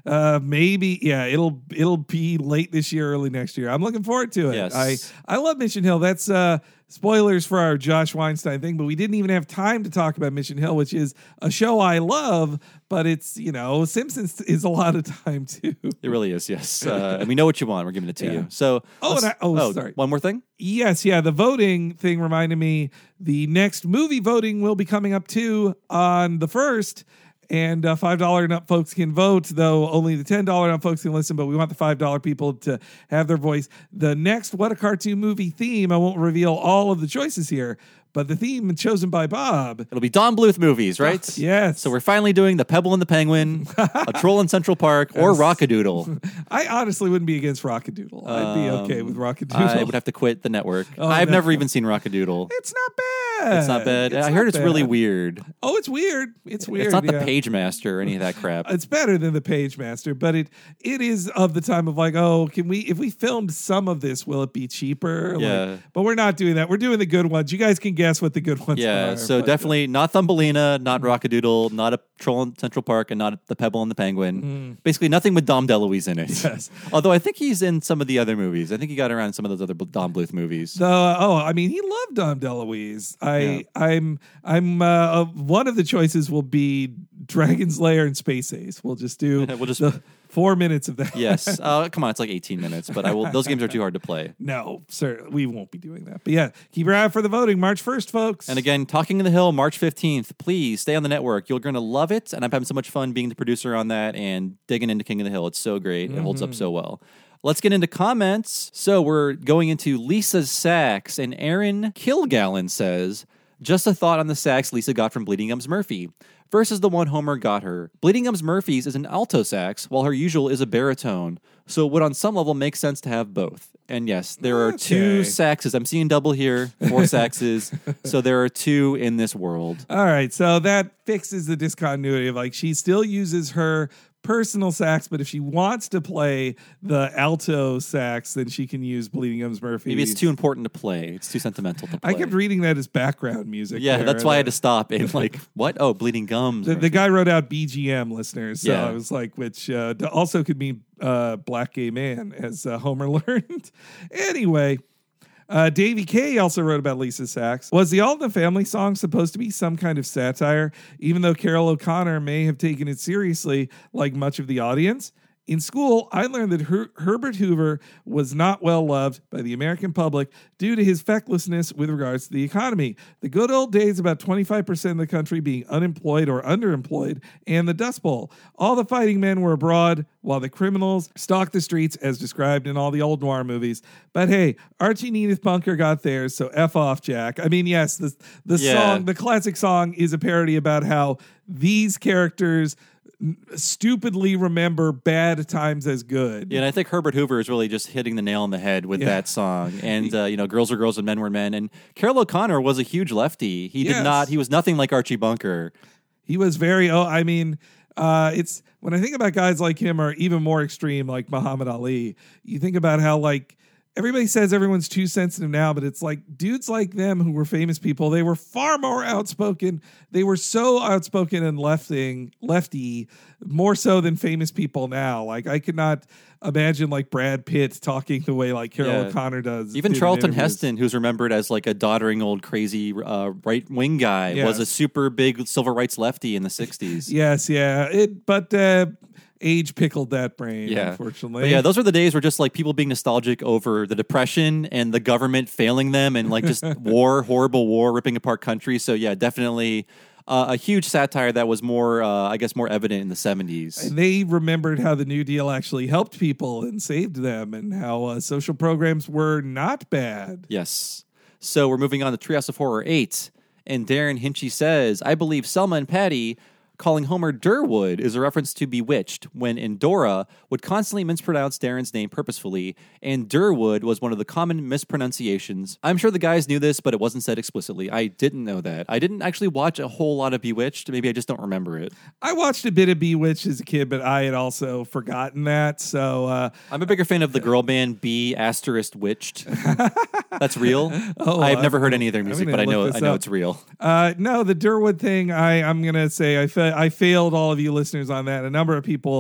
C: Uh, maybe, yeah, it'll it'll be late this year, early next year. I'm looking forward to it.
B: Yes.
C: I I love Mission Hill. That's uh, spoilers for our Josh Weinstein thing, but we didn't even have time to talk about Mission Hill, which is a show I love, but it's, you know, Simpsons is a lot of time too.
B: It really is, yes. Uh, and we know what you want. We're giving it to
C: Yeah.
B: you. So,
C: Oh,
B: let's-
C: and I- oh, sorry.
B: One more thing?
C: Yes, yeah, the voting thing reminded me the next movie voting will be coming up too on the first. And uh, five dollars and up folks can vote, though only the ten dollars and up folks can listen, but we want the five dollars people to have their voice. The next What a Cartoon Movie theme, I won't reveal all of the choices here, but the theme chosen by Bob.
B: It'll be Don Bluth movies, right?
C: Yes.
B: So we're finally doing The Pebble and the Penguin, A Troll in Central Park, or Rockadoodle.
C: I honestly wouldn't be against Rockadoodle. I'd be okay with Rockadoodle.
B: I would have to quit the network.
C: Oh,
B: I've
C: no.
B: never even seen Rockadoodle.
C: It's not bad.
B: It's not bad.
C: It's
B: I heard
C: not
B: it's really
C: bad.
B: weird.
C: Oh, it's weird. It's weird.
B: It's not the
C: yeah.
B: Page Master or any of that crap.
C: It's better than the Page Master, but it it is of the time of like, oh, can we if we filmed some of this, will it be cheaper?
B: Yeah.
C: Like, but we're not doing that. We're doing the good ones. You guys can guess what the good ones
B: Yeah,
C: are.
B: so
C: but-
B: definitely not Thumbelina, not Rockadoodle, not a Troll in Central Park, and not The Pebble and the Penguin. Basically, nothing with Dom DeLuise in it.
C: Mm. Yes.
B: Although I think he's in some of the other movies. I think he got around in some of those other Dom Bluth movies.
C: The, oh, I mean, he loved Dom DeLuise. I, I'm, I'm. Uh, one of the choices will be Dragon's Lair and Space Ace. We'll just do.
B: We'll just-
C: the four minutes of that.
B: Yes. Uh, come on, it's like eighteen minutes, but I will. Those games are too hard to play.
C: No, sir, we won't be doing that. But yeah, keep your eye out for the voting, March first, folks.
B: And again, Talking in the Hill, March fifteenth. Please stay on the network. You're going to love it. And I'm having so much fun being the producer on that and digging into King of the Hill. It's so great. It holds up so well. Let's get into comments. So we're going into Lisa's sax, and Aaron Kilgallen says, just a thought on the sax Lisa got from Bleeding Gums Murphy versus the one Homer got her. Bleeding Gums Murphy's is an alto sax, while her usual is a baritone. So it would on some level make sense to have both. And yes, there are
C: Okay.
B: two saxes. I'm seeing double here, four saxes. So there are two in this world.
C: All right, so that fixes the discontinuity of like she still uses her personal sax, but if she wants to play the alto sax, then she can use Bleeding Gums Murphy.
B: Maybe it's too important to play. It's too sentimental to play.
C: I kept reading that as background music.
B: Yeah,
C: there.
B: that's why I had to stop and like, what? Oh, Bleeding Gums.
C: The, the guy wrote out B G M, listeners. So
B: Yeah.
C: I was like, which uh, also could mean uh, black gay man, as uh, Homer learned. Anyway, uh, Davey K also wrote about Lisa Sax. Was the All in the Family song supposed to be some kind of satire, even though Carol O'Connor may have taken it seriously like much of the audience? In school, I learned that Her- Herbert Hoover was not well loved by the American public due to his fecklessness with regards to the economy. The good old days about twenty-five percent of the country being unemployed or underemployed, and the Dust Bowl. All the fighting men were abroad, while the criminals stalked the streets as described in all the old noir movies. But hey, Archie and Edith Bunker got theirs, so F off, Jack. I mean, yes, the, the
B: Yeah.
C: song, the classic song is a parody about how these characters stupidly remember bad times as good.
B: Yeah, and I think Herbert Hoover is really just hitting the nail on the head with
C: Yeah.
B: that song. And, uh, you know, Girls Were Girls and Men Were Men. And Carol O'Connor was a huge lefty. He
C: Yes.
B: did not, he was nothing like Archie Bunker.
C: He was very, oh, I mean, uh, it's when I think about guys like him or even more extreme like Muhammad Ali, you think about how like everybody says everyone's too sensitive now, but it's like dudes like them who were famous people, they were far more outspoken. They were so outspoken and lefting, lefty, more so than famous people now. Like I could not imagine like Brad Pitt talking the way like Carol
B: Yeah.
C: O'Connor does.
B: Even
C: did in
B: Charlton
C: interviews.
B: Heston, who's remembered as like a doddering old crazy uh, right wing guy,
C: Yes.
B: was a super big civil rights lefty in the sixties.
C: Yes, yeah. It, but uh, age pickled that brain,
B: Yeah.
C: unfortunately.
B: But yeah, those are the days where just like people being nostalgic over the Depression and the government failing them and like just war, horrible war, ripping apart countries. So yeah, definitely uh, a huge satire that was more, uh, I guess, more evident in the seventies.
C: And they remembered how the New Deal actually helped people and saved them, and how uh, social programs were not bad.
B: Yes. So we're moving on to Treehouse of Horror eight. And Darren Hinchy says, I believe Selma and Patty calling Homer Durwood is a reference to Bewitched, when in Dora would constantly mispronounce Darren's name purposefully, and Durwood was one of the common mispronunciations. I'm sure the guys knew this, but it wasn't said explicitly. I didn't know that. I didn't actually watch a whole lot of Bewitched. Maybe I just don't remember it.
C: I watched a bit of Bewitched as a kid, but I had also forgotten that. So, uh,
B: I'm a bigger fan of the girl band B asterisk Witched. That's real.
C: Oh,
B: I've
C: uh,
B: never heard any of their
C: I'm
B: music,
C: gonna
B: but I
C: look
B: know
C: this
B: I know
C: up.
B: it's real.
C: uh, no, the Durwood thing, I, I'm going to say I, fa- I failed all of you listeners on that. A number of people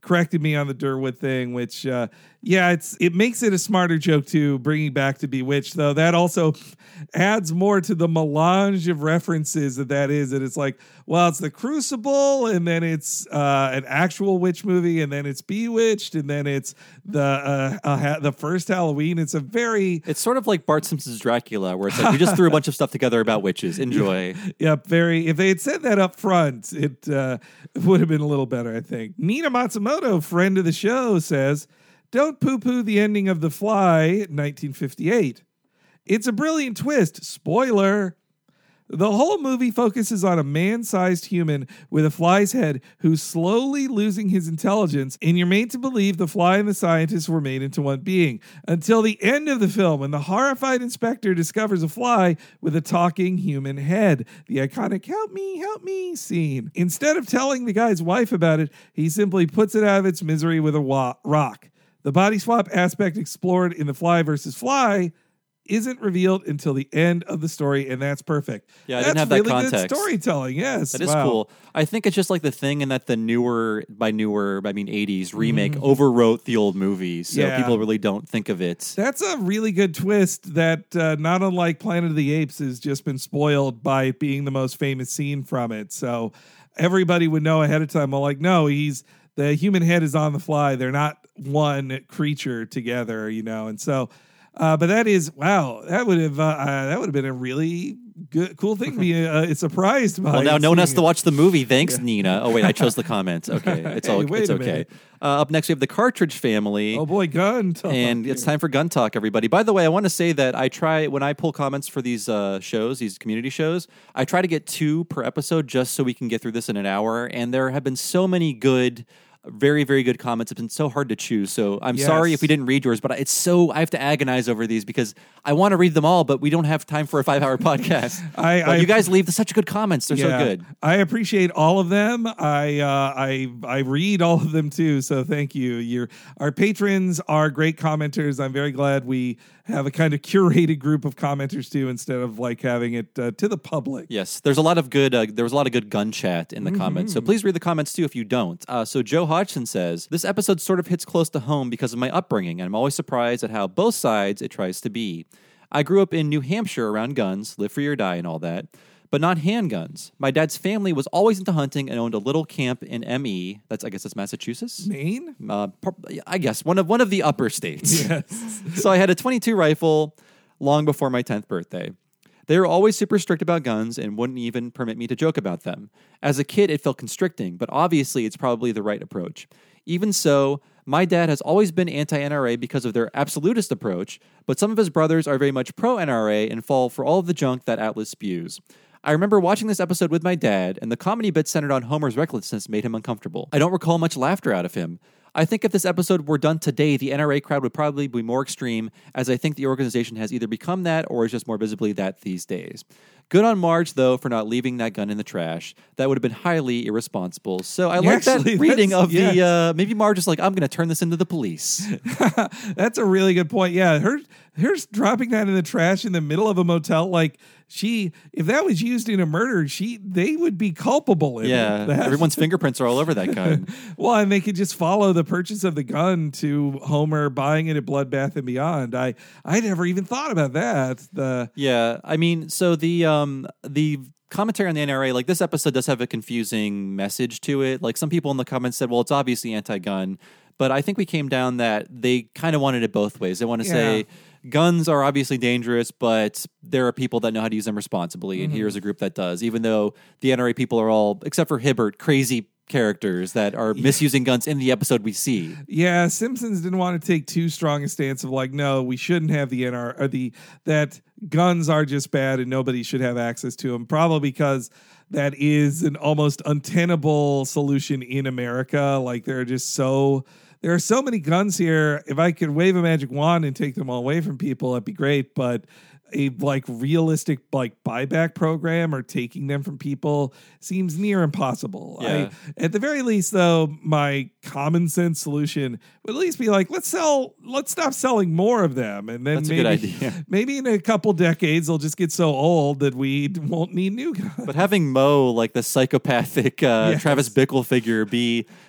C: corrected me on the Durwood thing, which, uh, yeah, it's it makes it a smarter joke too, bringing back to Bewitched, though. That also adds more to the melange of references that that is. That it's like, well, it's The Crucible, and then it's uh, an actual witch movie, and then it's Bewitched, and then it's the uh, uh, ha- the first Halloween. It's a very...
B: It's sort of like Bart Simpson's Dracula, where it's like, we just threw a bunch of stuff together about witches. Enjoy.
C: Yep, very. If they had said that up front, it uh, would have been a little better, I think. Nina Matsumoto, friend of the show, says, don't poo-poo the ending of The Fly, nineteen fifty-eight. It's a brilliant twist. Spoiler. The whole movie focuses on a man-sized human with a fly's head who's slowly losing his intelligence, and you're made to believe the fly and the scientist were made into one being, until the end of the film when the horrified inspector discovers a fly with a talking human head. The iconic "help me, help me" scene. Instead of telling the guy's wife about it, he simply puts it out of its misery with a wa- rock. The body swap aspect explored in The Fly versus Fly isn't revealed until the end of the story, and that's perfect.
B: Yeah, I
C: that's
B: didn't have that
C: really
B: context.
C: Good storytelling, yes.
B: That is
C: wow.
B: cool. I think it's just like the thing in that the newer, by newer, I mean eighties remake mm-hmm. overwrote the old movie, so
C: yeah.
B: people really don't think of it.
C: That's a really good twist that, uh, not unlike Planet of the Apes, has just been spoiled by it being the most famous scene from it. So everybody would know ahead of time, well, like, no, he's the human head is on the fly. They're not one creature together, you know, and so... Uh, but that is wow. That would have uh, uh, that would have been a really good, cool thing to be uh, surprised by.
B: Well, now no one has
C: it.
B: to watch the movie. Thanks, yeah. Nina. Oh wait, I chose the comments. Okay, it's all.
C: Hey,
B: it's okay. Uh, up next, we have the Cartridge Family.
C: Oh boy, gun talk.
B: And it's time for gun talk, everybody. By the way, I want to say that I try when I pull comments for these uh, shows, these community shows. I try to get two per episode, just so we can get through this in an hour. And there have been so many good. Very, very good comments. It's been so hard to choose. So I'm
C: yes.
B: sorry if we didn't read yours, but it's so, I have to agonize over these because I want to read them all, but we don't have time for a five hour podcast.
C: I,
B: but
C: I,
B: you guys leave such good comments. They're
C: yeah,
B: so good.
C: I appreciate all of them. I, uh, I, I read all of them too. So thank you. Your, our patrons are great commenters. I'm very glad we have a kind of curated group of commenters too, instead of like having it uh, to the public.
B: Yes, there's a lot of good. Uh, there was a lot of good gun chat in the
C: mm-hmm.
B: comments. So please read the comments too if you don't. Uh, so Joe Hodgson says this episode sort of hits close to home because of my upbringing, and I'm always surprised at how both sides it tries to be. I grew up in New Hampshire around guns, live free or die, and all that. But not handguns. My dad's family was always into hunting and owned a little camp in M E. That's I guess that's Massachusetts,
C: Maine.
B: Uh, I guess one of one of the upper states.
C: Yes.
B: So I had a twenty-two rifle long before my tenth birthday. They were always super strict about guns and wouldn't even permit me to joke about them. As a kid, it felt constricting, but obviously it's probably the right approach. Even so, my dad has always been anti-N R A because of their absolutist approach, but some of his brothers are very much pro-N R A and fall for all of the junk that Atlas spews. I remember watching this episode with my dad, and the comedy bit centered on Homer's recklessness made him uncomfortable. I don't recall much laughter out of him. I think if this episode were done today, the N R A crowd would probably be more extreme, as I think the organization has either become that or is just more visibly that these days. Good on Marge, though, for not leaving that gun in the trash. That would have been highly irresponsible. So I like
C: Actually,
B: that reading of
C: yes.
B: the, uh, maybe Marge is like, I'm going to turn this into the police.
C: That's a really good point. Yeah, her, her dropping that in the trash in the middle of a motel, like, she, if that was used in a murder, she, they would be culpable in
B: yeah,
C: it. Yeah,
B: everyone's fingerprints are all over that gun.
C: Well, and they could just follow the purchase of the gun to Homer buying it at Bloodbath and Beyond. I, I never even thought about that. The
B: yeah, I mean, so the um the commentary on the N R A, like this episode does have a confusing message to it. Like some people in the comments said, well, it's obviously anti-gun, but I think we came down that they kind of wanted it both ways. They want to yeah. say guns are obviously dangerous, but there are people that know how to use them responsibly, and mm-hmm. here's a group that does, even though the N R A people are all, except for Hibbert, crazy characters that are misusing guns in the episode we see.
C: Yeah, Simpsons didn't want to take too strong a stance of like, no, we shouldn't have the N R A, or the that guns are just bad and nobody should have access to them, probably because that is an almost untenable solution in America. Like there are just so... There are so many guns here. If I could wave a magic wand and take them all away from people, that'd be great. But a like realistic like buyback program or taking them from people seems near impossible.
B: Yeah.
C: I, at the very least, though, my common sense solution would at least be like, let's sell, let's stop selling more of them, and then
B: That's
C: maybe,
B: a good idea.
C: maybe in a couple decades they'll just get so old that we won't need new guns.
B: But having Mo, like the psychopathic uh,
C: Yes.
B: Travis Bickle figure, be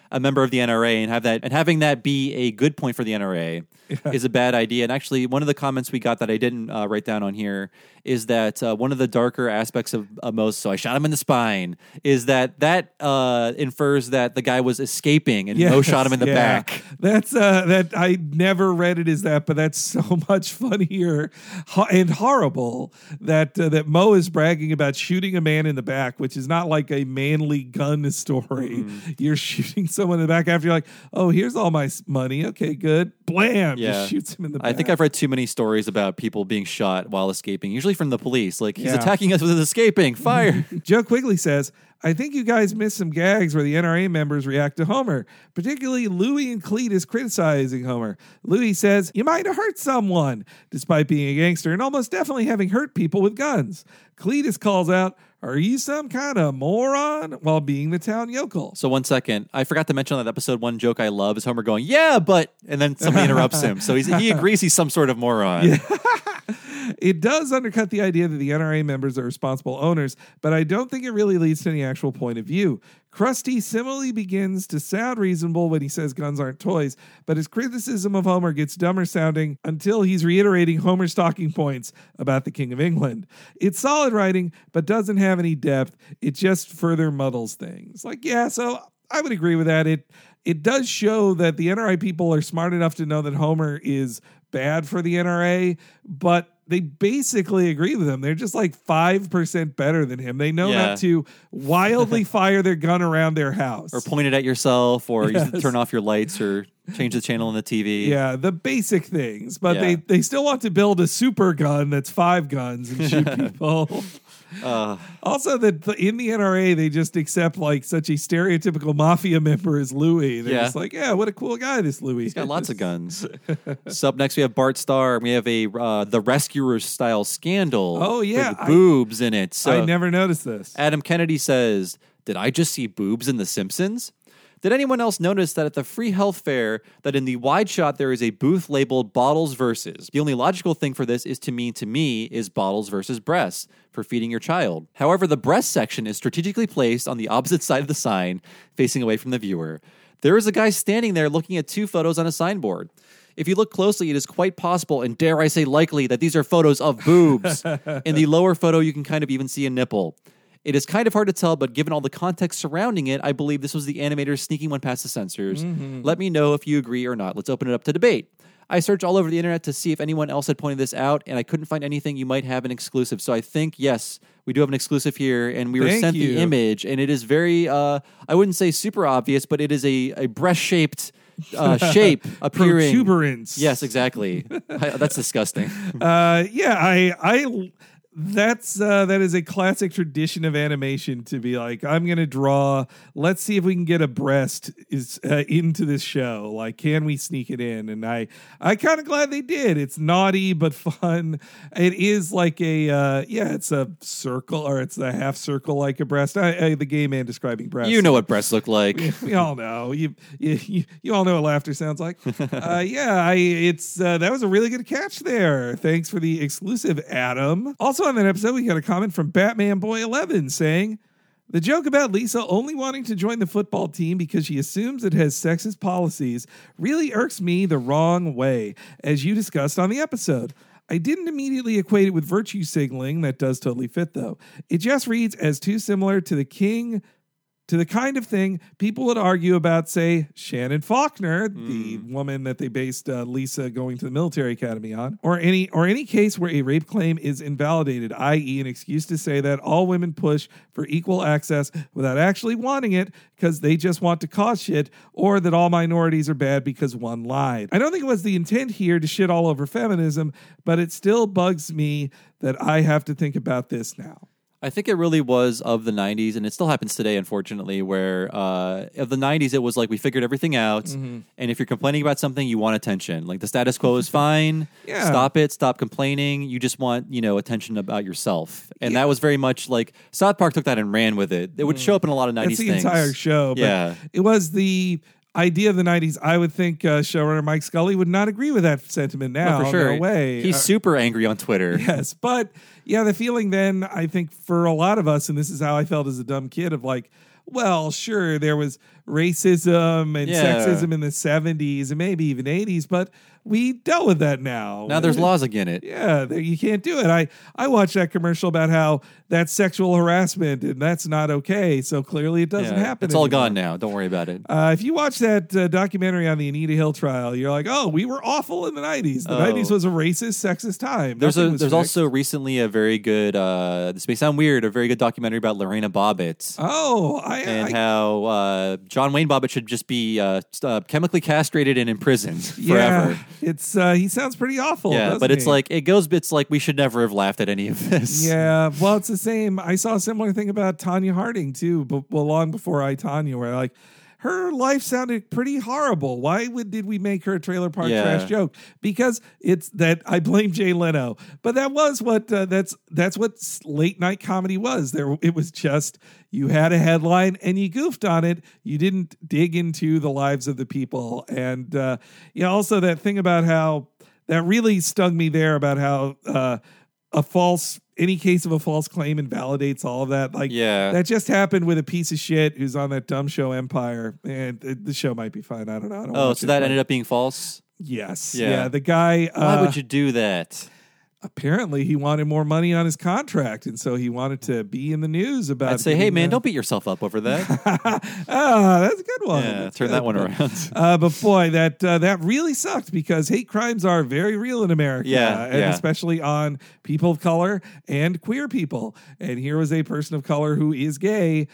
B: a member of the N R A and have that and having that be a good point for the N R A yeah. is a bad idea. And actually, one of the comments we got that I didn't uh, write down on here is that uh, one of the darker aspects of uh, Mo's, so I shot him in the spine, is that that uh, infers that the guy was escaping and yes, Mo shot him in the yeah. back.
C: That's uh, that I never read it as that, but that's so much funnier ho- and horrible that uh, that Mo is bragging about shooting a man in the back, which is not like a manly gun story. Mm-hmm. You're shooting someone in the back after you're like, oh, here's all my money. Okay, good. Blam. Yeah. Just shoots him in the back.
B: I think I've read too many stories about people being shot while escaping, usually from the police. Like, he's
C: yeah.
B: attacking us with his escaping. Fire.
C: Joe Quigley says, I think you guys missed some gags where the N R A members react to Homer, particularly Louie and Cletus criticizing Homer. Louie says, you might have hurt someone, despite being a gangster and almost definitely having hurt people with guns. Cletus calls out, are you some kind of moron? While being the town yokel.
B: So one second. I forgot to mention on that episode, one joke I love is Homer going, yeah, but, and then somebody interrupts him. So he's, he agrees he's some sort of moron.
C: Yeah. It does undercut the idea that the N R A members are responsible owners, but I don't think it really leads to any actual point of view. Krusty similarly begins to sound reasonable when he says guns aren't toys, but his criticism of Homer gets dumber sounding until he's reiterating Homer's talking points about the King of England. It's solid writing, but doesn't have any depth. It just further muddles things. Like, yeah, so I would agree with that. It it does show that the N R A people are smart enough to know that Homer is bad for the N R A, but they basically agree with him. They're just like five percent better than him. They know
B: yeah.
C: not to wildly fire their gun around their house.
B: Or point it at yourself, or yes. use it to turn off your lights, or change the channel on the T V.
C: Yeah, the basic things. But
B: yeah.
C: they, they still want to build a super gun that's five guns and shoot people. Uh, also, that the, in the N R A, they just accept like such a stereotypical mafia member as Louie. They're
B: yeah.
C: just like, yeah, what a cool guy this Louie
B: He's
C: is.
B: got lots of guns. So up next, we have Bart Starr. We have a uh, The Rescuers style scandal.
C: Oh, yeah.
B: With boobs I, in it. So
C: I never noticed this.
B: Adam Kennedy says, did I just see boobs in The Simpsons? Did anyone else notice that at the free health fair, that in the wide shot there is a booth labeled bottles versus? The only logical thing for this is to mean to me is bottles versus breasts for feeding your child. However, the breast section is strategically placed on the opposite side of the sign, facing away from the viewer. There is a guy standing there looking at two photos on a signboard. If you look closely, it is quite possible, and dare I say likely, that these are photos of boobs. In the lower photo, you can kind of even see a nipple. It is kind of hard to tell, but given all the context surrounding it, I believe this was the animators sneaking one past the censors. Mm-hmm. Let me know if you agree or not. Let's open it up to debate. I searched all over the internet to see if anyone else had pointed this out, and I couldn't find anything you might have an exclusive. So I think, yes, we do have an exclusive here, and we were
C: Thank
B: sent
C: you.
B: the image, and it is very, uh, I wouldn't say super obvious, but it is a, a breast-shaped uh, shape appearing.
C: Protuberance.
B: Yes, exactly. I, that's disgusting.
C: Uh, yeah, I... I That's uh, that is a classic tradition of animation to be like, I'm gonna draw. Let's see if we can get a breast is uh, into this show. Like, can we sneak it in? And I, I kind of glad they did. It's naughty but fun. It is like a uh, yeah, it's a circle or it's a half circle like a breast. I, I, the gay man describing breasts.
B: You know what breasts look like.
C: We, we all know. You, you you you all know what laughter sounds like. uh, yeah, I it's uh, that was a really good catch there. Thanks for the exclusive, Adam. Also on that episode, we got a comment from Batman Boy eleven saying, the joke about Lisa only wanting to join the football team because she assumes it has sexist policies really irks me the wrong way, as you discussed on the episode. I didn't immediately equate it with virtue signaling. That does totally fit, though. It just reads as too similar to the king... to the kind of thing people would argue about, say, Shannon Faulkner, mm. the woman that they based uh, Lisa going to the military academy on, or any or any case where a rape claim is invalidated, that is an excuse to say that all women push for equal access without actually wanting it because they just want to cause shit, or that all minorities are bad because one lied. I don't think it was the intent here to shit all over feminism, but it still bugs me that I have to think about this now.
B: I think it really was of the nineties, and it still happens today, unfortunately, where uh, of the nineties, it was like we figured everything out, mm-hmm. and if you're complaining about something, you want attention. Like, the status quo is fine. Yeah. Stop it. Stop complaining. You just want, you know, attention about yourself. And yeah. that was very much like, South Park took that and ran with it. It would show up in a lot of nineties
C: That's the
B: things.
C: entire show. But
B: yeah.
C: it was the idea of the nineties. I would think uh, showrunner Mike Scully would not agree with that sentiment now.
B: Oh, for sure.
C: No way.
B: He's
C: uh,
B: super angry on Twitter.
C: Yes, but yeah, the feeling then, I think for a lot of us, and this is how I felt as a dumb kid, of like, well, sure, there was racism and
B: Yeah.
C: sexism in the seventies and maybe even eighties, but we dealt with that now.
B: Now there's laws against it.
C: Yeah, there- you can't do it. I, I watched that commercial about how that's sexual harassment and that's not okay. So clearly it doesn't
B: Yeah,
C: happen
B: It's all
C: anymore.
B: gone now. Don't worry about it.
C: Uh, if you watch that uh, documentary on the Anita Hill trial, you're like, oh, we were awful in the nineties. The
B: Oh.
C: nineties was a racist, sexist time.
B: There's
C: Nothing
B: a
C: was
B: there's
C: fixed.
B: also recently a very good uh this may sound weird, a very good documentary about Lorena Bobbitt.
C: Oh, I,
B: and
C: I
B: how uh, John Wayne Bobbitt should just be uh, st- uh, chemically castrated and imprisoned
C: yeah,
B: forever.
C: it's uh, he sounds pretty awful.
B: Yeah,
C: doesn't
B: but it's
C: he?
B: like it goes. It's like we should never have laughed at any of this.
C: Yeah, well, it's the same. I saw a similar thing about Tanya Harding too, but well, long before I Tanya, where like her life sounded pretty horrible. Why would did we make her a trailer park
B: Yeah.
C: trash joke? Because it's that I blame Jay Leno, but that was what uh, that's that's what s- late night comedy was. There, it was just you had a headline and you goofed on it. You didn't dig into the lives of the people, and uh, yeah, also that thing about how that really stung me there about how uh, a false any case of a false claim invalidates all of that. Like,
B: Yeah.
C: that just happened with a piece of shit who's on that dumb show Empire, and the, the show might be fine. I don't know. I don't
B: Oh,
C: watch
B: so
C: it,
B: that
C: but-
B: ended up being false.
C: Yes.
B: Yeah.
C: Yeah. The guy.
B: Why
C: uh,
B: would you do that?
C: Apparently, he wanted more money on his contract, and so he wanted to be in the news about.
B: I'd say, hey
C: getting,
B: man,
C: uh,
B: don't beat yourself up over that.
C: ah, that's a good one.
B: yeah,
C: That's
B: turn
C: good.
B: that one
C: But-
B: around.
C: Uh, but boy, that uh, that really sucked because hate crimes are very real in America,
B: Yeah,
C: and
B: yeah.
C: especially on people of color and queer people. And here was a person of color who is gay,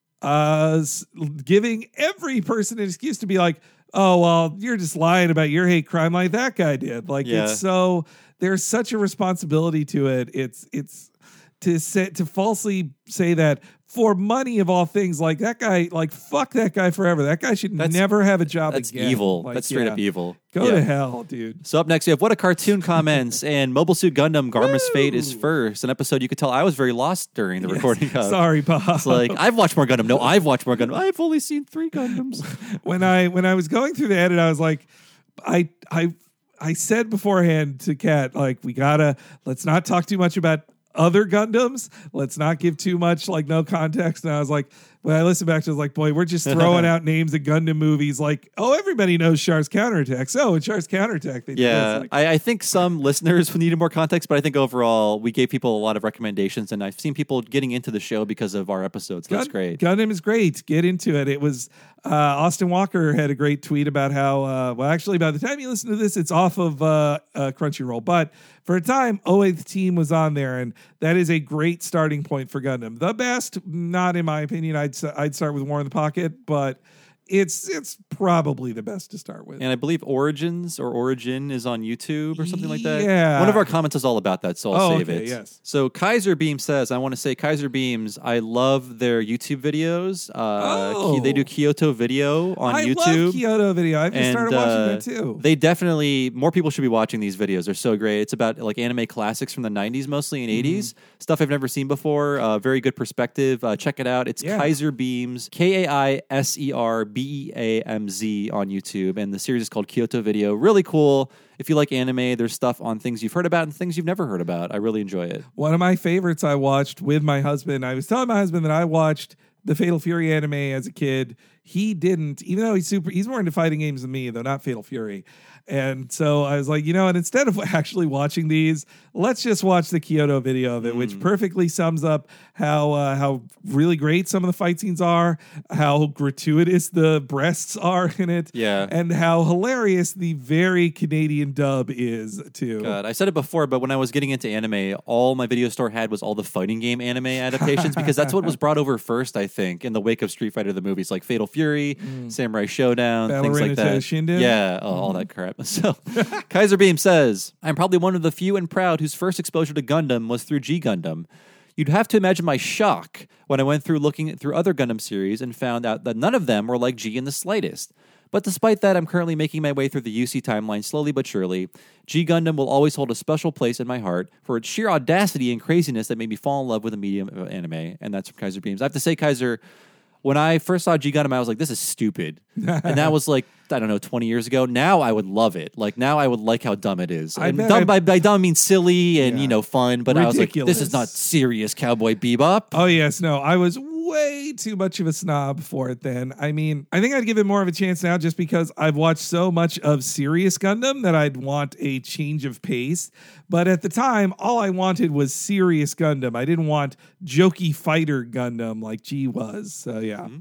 C: uh, s- giving every person an excuse to be like, "Oh, well, you're just lying about your hate crime like that guy did." Like
B: Yeah.
C: it's so there's such a responsibility to it. It's it's to say to falsely say that for money of all things, like that guy, like fuck that guy forever. That guy should
B: That's-
C: never have a job
B: That's
C: again.
B: evil.
C: Like,
B: That's straight
C: yeah.
B: up evil.
C: Go
B: Yeah.
C: to hell, dude.
B: So up next, we have What a Cartoon comments and Mobile Suit Gundam Garma's Fate is first. An episode you could tell I was very lost during the recording of.
C: Sorry, Bob.
B: It's like, I've watched more Gundam. No, I've watched more Gundam. I've only seen three Gundams.
C: when I when I was going through the edit, I was like, I I I said beforehand to Kat, like, we gotta let's not talk too much about other Gundams. Let's not give too much, like, no context. And I was like, when I listened back to it, I was like, boy, we're just throwing out names of Gundam movies. Like, oh, everybody knows Char's Counterattack. So in Char's Counterattack, they did
B: Yeah,
C: this. Like,
B: I, I think some listeners needed more context, but I think overall we gave people a lot of recommendations, and I've seen people getting into the show because of our episodes. That's
C: Gun-
B: great.
C: Gundam is great. Get into it. It was uh, Austin Walker had a great tweet about how, uh, well, actually, by the time you listen to this, it's off of uh, uh, Crunchyroll. But for a time, oeighth Team was on there, and that is a great starting point for Gundam. The best, not in my opinion. I'd I'd start with War in the Pocket, but it's it's probably the best to start with.
B: And I believe Origins or Origin is on YouTube or something like that.
C: Yeah.
B: One of our comments is all about that, so I'll
C: Oh,
B: save
C: okay,
B: it.
C: yes.
B: So Kaiser Beam says, I want to say Kaiser Beams, I love their YouTube videos. Uh,
C: Oh.
B: Ki- they do Kyoto video on
C: I
B: YouTube.
C: love Kyoto video. I've just
B: and
C: started watching
B: uh,
C: that too.
B: They definitely more people should be watching these videos. They're so great. It's about like anime classics from the nineties mostly and eighties.
C: Mm-hmm.
B: Stuff I've never seen before. Uh, very good perspective. Uh, check it out. It's
C: Yeah.
B: Kaiser Beams, K A I S E R B E A M Z on YouTube, and the series is called Kyoto Video. Really cool. If you like anime, there's stuff on things you've heard about and things you've never heard about. I really enjoy it.
C: One of my favorites I watched with my husband. I was telling my husband that I watched the Fatal Fury anime as a kid. He didn't, even though he's super, he's more into fighting games than me, though not Fatal Fury. And so I was like, you know, and instead of actually watching these, let's just watch the Kyoto video of it, which perfectly sums up how uh, how really great some of the fight scenes are, how gratuitous the breasts are in it,
B: Yeah.
C: and how hilarious the very Canadian dub is too.
B: God, I said it before, but when I was getting into anime, all my video store had was all the fighting game anime adaptations because that's what was brought over first, I think, in the wake of Street Fighter the movies, like Fatal Fury, Samurai Showdown, things like
C: Ballerina
B: that.
C: to Shinden?
B: Yeah, oh, all that crap. So, Kaiser Beam says, I'm probably one of the few and proud whose first exposure to Gundam was through G Gundam. You'd have to imagine my shock when I went through looking through other Gundam series and found out that none of them were like G in the slightest. But despite that, I'm currently making my way through the U C timeline slowly but surely. G Gundam will always hold a special place in my heart for its sheer audacity and craziness that made me fall in love with the medium of anime. And that's from Kaiser Beams. I have to say, Kaiser, when I first saw G Gundam, I was like, this is stupid. And that was like, I don't know, twenty years ago. Now I would love it. Like, now I would like how dumb it is.
C: I
B: And
C: bet
B: dumb,
C: I-
B: by, by dumb, I mean silly and,
C: Yeah.
B: you know, fun. But I was like, this
C: Ridiculous.
B: is not serious Cowboy Bebop.
C: Oh yes, no, I was way too much of a snob for it then. I mean, I think I'd give it more of a chance now just because I've watched so much of Serious Gundam that I'd want a change of pace. But at the time, all I wanted was Serious Gundam. I didn't want jokey fighter Gundam like G was. So yeah. Mm-hmm.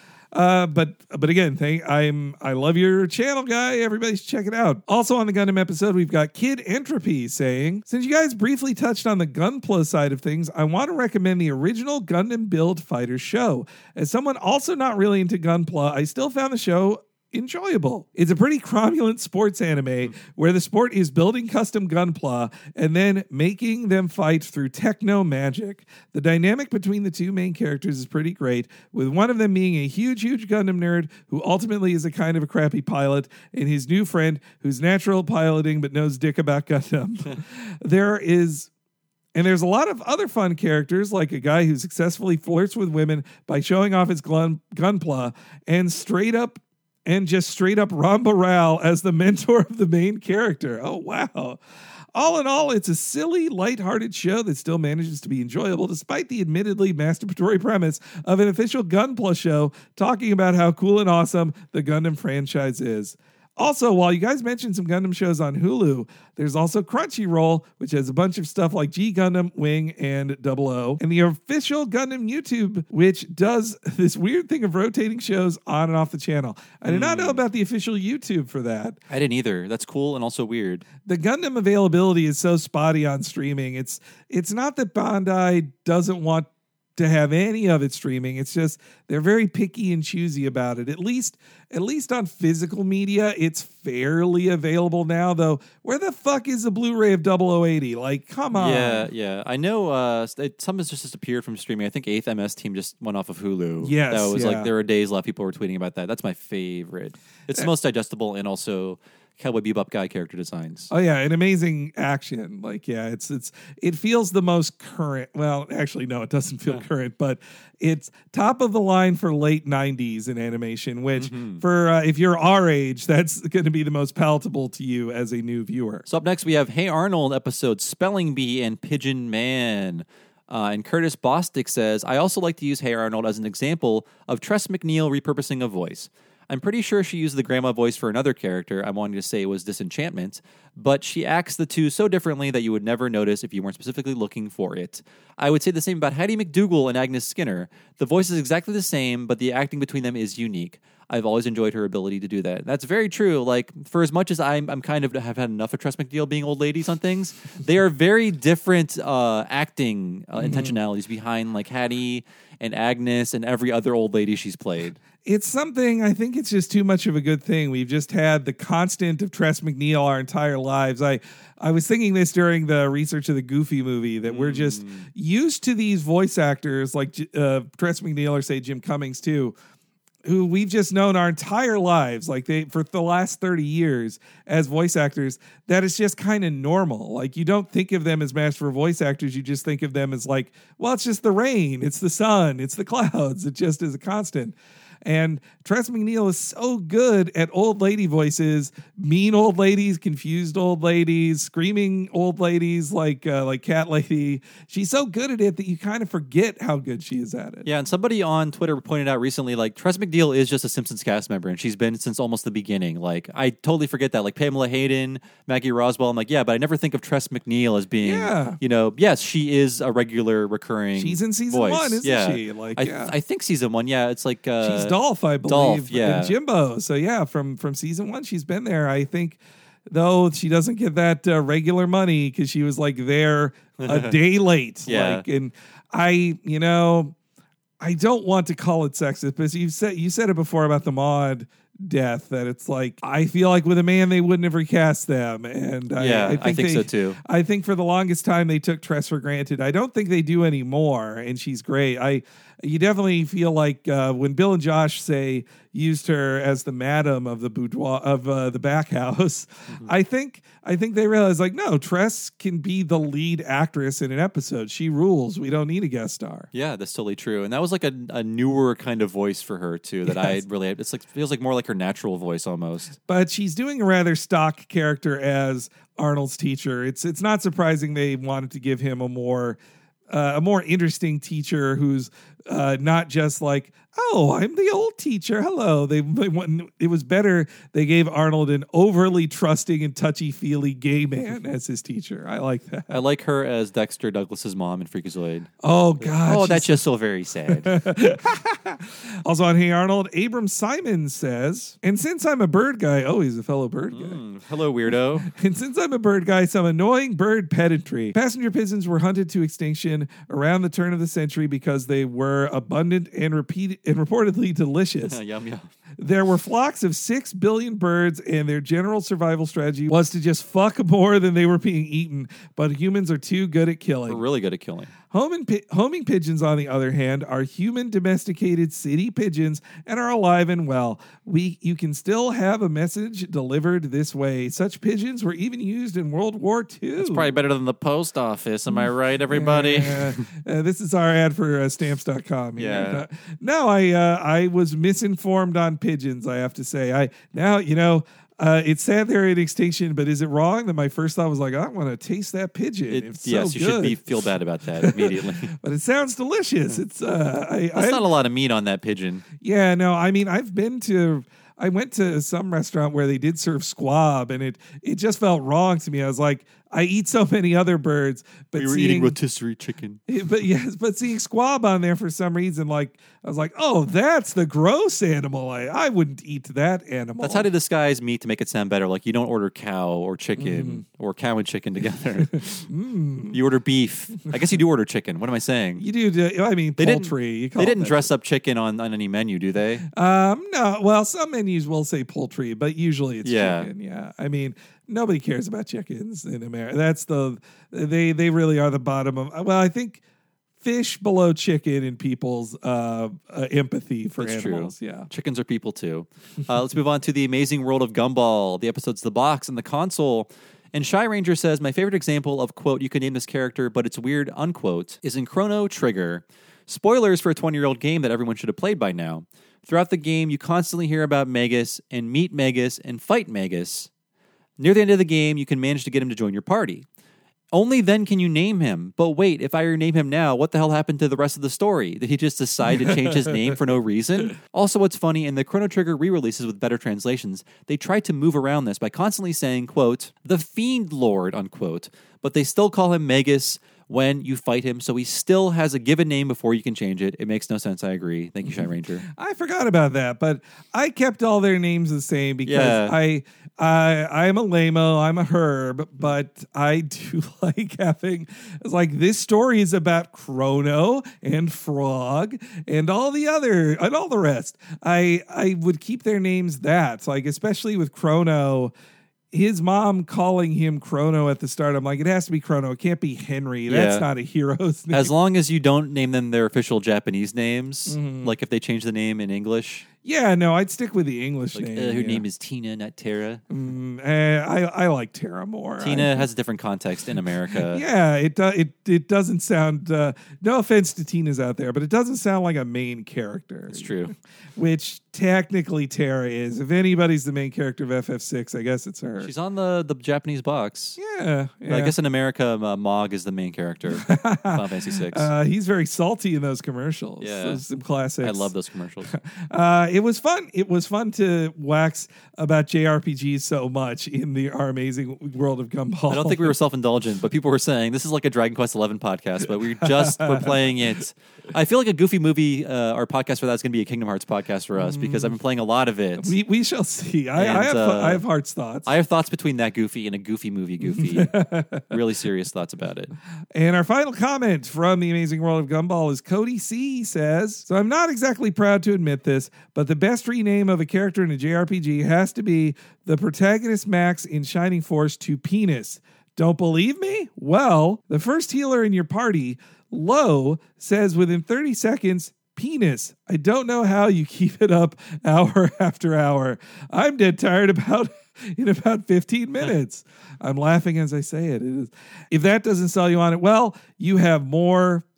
C: Uh, but but again, thank I'm I love your channel, guy. Everybody should check it out. Also on the Gundam episode, we've got Kid Entropy saying, since you guys briefly touched on the Gunpla side of things, I want to recommend the original Gundam Build Fighter show. As someone also not really into Gunpla, I still found the show enjoyable. It's a pretty cromulent sports anime where the sport is building custom Gunpla and then making them fight through techno magic. The dynamic between the two main characters is pretty great, with one of them being a huge, huge Gundam nerd who ultimately is a kind of a crappy pilot, and his new friend who's natural piloting but knows dick about Gundam. there is And there's a lot of other fun characters, like a guy who successfully flirts with women by showing off his gun, Gunpla, and straight up And just straight up Ramba Rao as the mentor of the main character. Oh, wow. All in all, it's a silly, lighthearted show that still manages to be enjoyable despite the admittedly masturbatory premise of an official Gunpla show talking about how cool and awesome the Gundam franchise is. Also, while you guys mentioned some Gundam shows on Hulu, there's also Crunchyroll, which has a bunch of stuff like G Gundam, Wing, and Double O, and the official Gundam YouTube, which does this weird thing of rotating shows on and off the channel. I did mm. not know about the official YouTube for that.
B: I didn't either. That's cool and also weird.
C: The Gundam availability is so spotty on streaming. It's it's not that Bandai doesn't want to have any of it streaming. It's just they're very picky and choosy about it. At least at least on physical media, it's fairly available now, though. Where the fuck is the Blu-ray of double oh eighty? Like, come on.
B: Yeah, yeah. I know uh, it, some has just disappeared from streaming. I think eighth M S Team just went off of Hulu.
C: Yes,
B: that was
C: yeah.
B: like there were days left. People were tweeting about that. That's my favorite. It's the most digestible and also Cowboy Bebop guy character designs.
C: Oh yeah, an amazing action. Like yeah, it's it's it feels the most current. Well, actually no, it doesn't feel yeah. current, but it's top of the line for late nineties in animation, which mm-hmm. for uh, if you're our age, that's going to be the most palatable to you as a new viewer.
B: So up next we have Hey Arnold episode Spelling Bee and Pigeon Man. Uh, and Curtis Bostic says, I also like to use Hey Arnold as an example of Tress MacNeille repurposing a voice. I'm pretty sure she used the grandma voice for another character I'm wanting to say was Disenchantment, but she acts the two so differently that you would never notice if you weren't specifically looking for it. I would say the same about Hattie McDougal and Agnes Skinner. The voice is exactly the same, but the acting between them is unique. I've always enjoyed her ability to do that. That's very true. Like, for as much as I'm, I'm kind of have had enough of Tress MacNeille being old ladies on things, they are very different uh, acting uh, mm-hmm. intentionalities behind, like, Hattie and Agnes and every other old lady she's played.
C: It's something, I think it's just too much of a good thing. We've just had the constant of Tress MacNeille our entire lives. I, I was thinking this during the research of the Goofy movie, that mm. we're just used to these voice actors like uh, Tress MacNeille or, say, Jim Cummings, too, who we've just known our entire lives, like they for the last thirty years as voice actors, that is just kind of normal. Like you don't think of them as master voice actors. You just think of them as like, well, it's just the rain, it's the sun, it's the clouds. It just is a constant. And Tress MacNeille is so good at old lady voices, mean old ladies, confused old ladies, screaming old ladies like uh, like Cat Lady. She's so good at it that you kind of forget how good she is at it.
B: Yeah, and somebody on Twitter pointed out recently, like, Tress MacNeille is just a Simpsons cast member, and she's been since almost the beginning. Like, I totally forget that. Like, Pamela Hayden, Maggie Roswell, I'm like, yeah, but I never think of Tress MacNeille as being,
C: yeah.
B: you know, yes, she is a regular recurring
C: She's in season
B: voice.
C: one, isn't
B: yeah.
C: she? Like,
B: I,
C: yeah.
B: I think season one, yeah, it's like... Uh,
C: she's Dolph, I believe,
B: Dolph, yeah.
C: and Jimbo. So yeah, from from season one, she's been there. I think, though, she doesn't get that uh, regular money because she was like there a day late.
B: Yeah.
C: Like, and I, you know, I don't want to call it sexist, but you said you said it before about the Maude death, that it's like, I feel like with a man they wouldn't have recast them, and I,
B: yeah,
C: I think,
B: I think
C: they,
B: so too.
C: I think for the longest time they took Tress for granted. I don't think they do anymore, and she's great. I you definitely feel like uh, when Bill and Josh say used her as the madam of the boudoir of uh, the back house, mm-hmm. I think I think they realize like, no, Tress can be the lead actress in an episode. She rules. We don't need a guest star.
B: Yeah, that's totally true. And that was like a, a newer kind of voice for her too. That yes. I really it's like feels like more like her natural voice almost.
C: But she's doing a rather stock character as Arnold's teacher. It's it's not surprising they wanted to give him a more. Uh, a more interesting teacher who's uh, not just like, oh, I'm the old teacher. Hello. They, they went, it was better. They gave Arnold an overly trusting and touchy-feely gay man as his teacher. I like that.
B: I like her as Dexter Douglas's mom in Freakazoid.
C: Oh, God.
B: Oh, that's just so very sad.
C: Also on Hey Arnold, Abram Simon says, and since I'm a bird guy, oh, he's a fellow bird guy.
B: Mm, hello, weirdo.
C: And since I'm a bird guy, some annoying bird pedantry. Passenger pigeons were hunted to extinction around the turn of the century because they were abundant and repeated and reportedly delicious.
B: Yum, yum.
C: There were flocks of six billion birds, and their general survival strategy was to just fuck more than they were being eaten. But humans are too good at killing.
B: We're really good at killing.
C: Homing, pi- homing pigeons, on the other hand, are human domesticated city pigeons and are alive and well. We, you can still have a message delivered this way. Such pigeons were even used in World War Two.
B: It's probably better than the post office. Am I right, everybody?
C: Uh, uh, this is our ad for uh, stamps dot com. here.
B: Yeah.
C: Uh, no, I uh, I was misinformed on pigeons, I have to say. I now, you know, Uh, it's sad they're in extinction, but is it wrong that my first thought was like, I want to taste that pigeon?
B: It,
C: It's
B: yes,
C: so
B: you
C: good.
B: should be feel bad about that immediately.
C: But it sounds delicious. It's uh, I,
B: That's
C: I
B: not a lot of meat on that pigeon.
C: yeah, no, I mean, I've been to. I went to some restaurant where they did serve squab, and it it just felt wrong to me. I was like, I eat so many other birds, but
B: We were
C: seeing,
B: eating rotisserie chicken.
C: but yes, but seeing squab on there for some reason, like I was like, oh, that's the gross animal. I, I wouldn't eat that animal.
B: That's how to disguise meat to make it sound better. Like you don't order cow or chicken
C: Mm.
B: or cow and chicken together. You order beef. I guess you do order chicken. What am I saying?
C: you do. do- I mean,
B: They
C: poultry. you
B: didn't.
C: call
B: They
C: it
B: didn't
C: that.
B: dress up chicken on, on any menu, do they?
C: Um, no. Well, some menus will say poultry, but usually it's
B: Yeah.
C: chicken. Yeah. I mean, nobody cares about chickens in America. That's the they they really are the bottom of. Well, I think fish below chicken in people's uh, uh, empathy for
B: That's
C: animals.
B: true.
C: Yeah.
B: Chickens are people too. Uh, let's move on to the amazing world of Gumball. The episodes The Box and The Console. And Shy Ranger says, my favorite example of, quote, you can name this character, but it's weird, unquote, is in Chrono Trigger. Spoilers for a twenty-year-old game that everyone should have played by now. Throughout the game, you constantly hear about Megas and meet Megas and fight Megas. Near the end of the game, you can manage to get him to join your party. Only then can you name him. But wait, if I rename him now, what the hell happened to the rest of the story? Did he just decide to change his name for no reason? Also, what's funny, in the Chrono Trigger re-releases with better translations, they tried to move around this by constantly saying, quote, the Fiend Lord, unquote, but they still call him Megas when you fight him, so he still has a given name before you can change it. It makes no sense, I agree. Thank you, Shy Ranger.
C: I forgot about that, but I kept all their names the same because
B: Yeah.
C: I, I, I'm a lame-o, I'm a herb, but I do like having. It's like this story is about Chrono and Frog and all the other and all the rest. I, I would keep their names that, like especially with Chrono. His mom calling him Chrono at the start, I'm like, it has to be Chrono. It can't be Henry. That's
B: Yeah.
C: not a hero's name.
B: As long as you don't name them their official Japanese names, like if they change the name in English,
C: yeah, no, I'd stick with the English
B: like
C: name.
B: uh, her
C: yeah.
B: name is Tina, not Tara.
C: Mm, eh, I I like Tara more.
B: Tina
C: I-
B: has a different context in America.
C: yeah, it do, it it doesn't sound. Uh, no offense to Tina's out there, but it doesn't sound like a main character.
B: It's true.
C: Which technically Tara is. If anybody's the main character of F F six, I guess it's her.
B: She's on the, the Japanese box.
C: yeah, yeah.
B: I guess in America, uh, Mog is the main character. Final Fantasy six.
C: Uh, he's very salty in those commercials.
B: Yeah.
C: Those, some classics.
B: I love those commercials.
C: Uh, it was fun. It was fun to wax about J R P Gs so much in the our amazing world of Gumball.
B: I don't think we were self-indulgent, but people were saying this is like a Dragon Quest eleven podcast, but we just were playing it. I feel like a Goofy movie, uh, our podcast for that is going to be a Kingdom Hearts podcast for us because I've been playing a lot of it.
C: We we shall see. I,
B: And,
C: I have
B: uh,
C: I have Heart's thoughts.
B: I have thoughts between that Goofy and a Goofy movie Goofy. Really serious thoughts about it.
C: And our final comment from the Amazing World of Gumball is Cody C says, so I'm not exactly proud to admit this, but the best rename of a character in a J R P G has to be the protagonist Max in Shining Force to Penis. Don't believe me? Well, the first healer in your party, Lo, says within thirty seconds, penis. I don't know how you keep it up hour after hour. I'm dead tired about in about fifteen minutes. I'm laughing as I say it. It is. If that doesn't sell you on it, well, you have more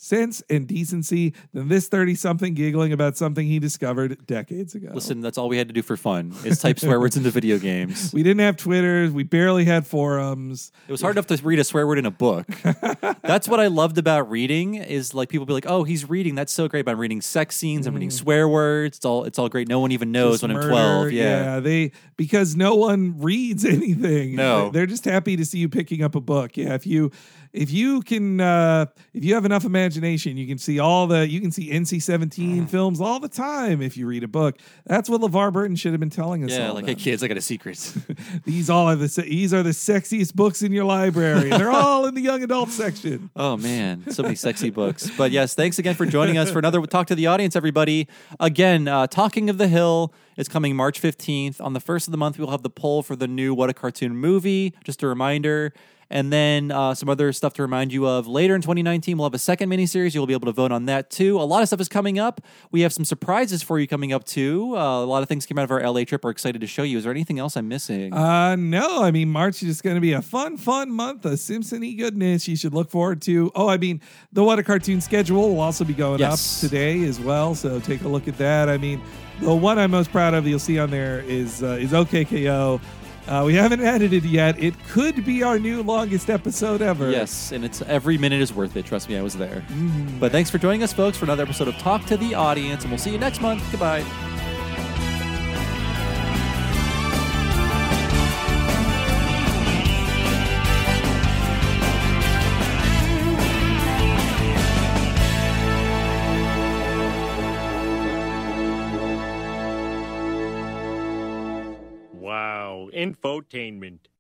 C: sense and decency than this thirty-something giggling about something he discovered decades ago.
B: Listen, that's all we had to do for fun is type swear words into video games.
C: We didn't have Twitters. We barely had forums.
B: It was hard enough to read a swear word in a book. That's what I loved about reading is like people be like, oh, he's reading. That's so great. But I'm reading sex scenes. I'm reading swear words. It's all it's all great. No one even knows
C: Just
B: when
C: murder.
B: I'm twelve. Yeah.
C: yeah, they because no one reads anything.
B: No.
C: They're just happy to see you picking up a book. Yeah, if you if you can uh, if you have enough imagination, you can see all the you can see N C seventeen films all the time if you read a book. That's what LeVar Burton should have been telling us.
B: Yeah,
C: all
B: like,
C: about.
B: hey kids, I got a secret.
C: These all are the se- these are the sexiest books in your library. They're all in the young adult section.
B: Oh man, so many sexy books. But yes, thanks again for joining us for another Talk to the Audience, everybody. Again, uh, Talking of the Hill is coming March fifteenth. On the first of the month, we'll have the poll for the new What a Cartoon movie. Just a reminder. And then uh, some other stuff to remind you of. Later in twenty nineteen, we'll have a second miniseries. You'll be able to vote on that too. A lot of stuff is coming up. We have some surprises for you coming up too. Uh, a lot of things came out of our L A trip. We're excited to show you. Is there anything else I'm missing?
C: Uh, no, I mean, March is just going to be a fun, fun month of Simpson-y goodness you should look forward to. Oh, I mean, the What a Cartoon schedule will also be going
B: Yes.
C: up today as well, so take a look at that. I mean, the one I'm most proud of you'll see on there is uh, is O K K O. Uh, we haven't edited yet. It could be our new longest episode ever.
B: Yes, and it's every minute is worth it. Trust me, I was there. Mm. But thanks for joining us, folks, for another episode of Talk to the Audience, and we'll see you next month. Goodbye.
E: Wow, infotainment.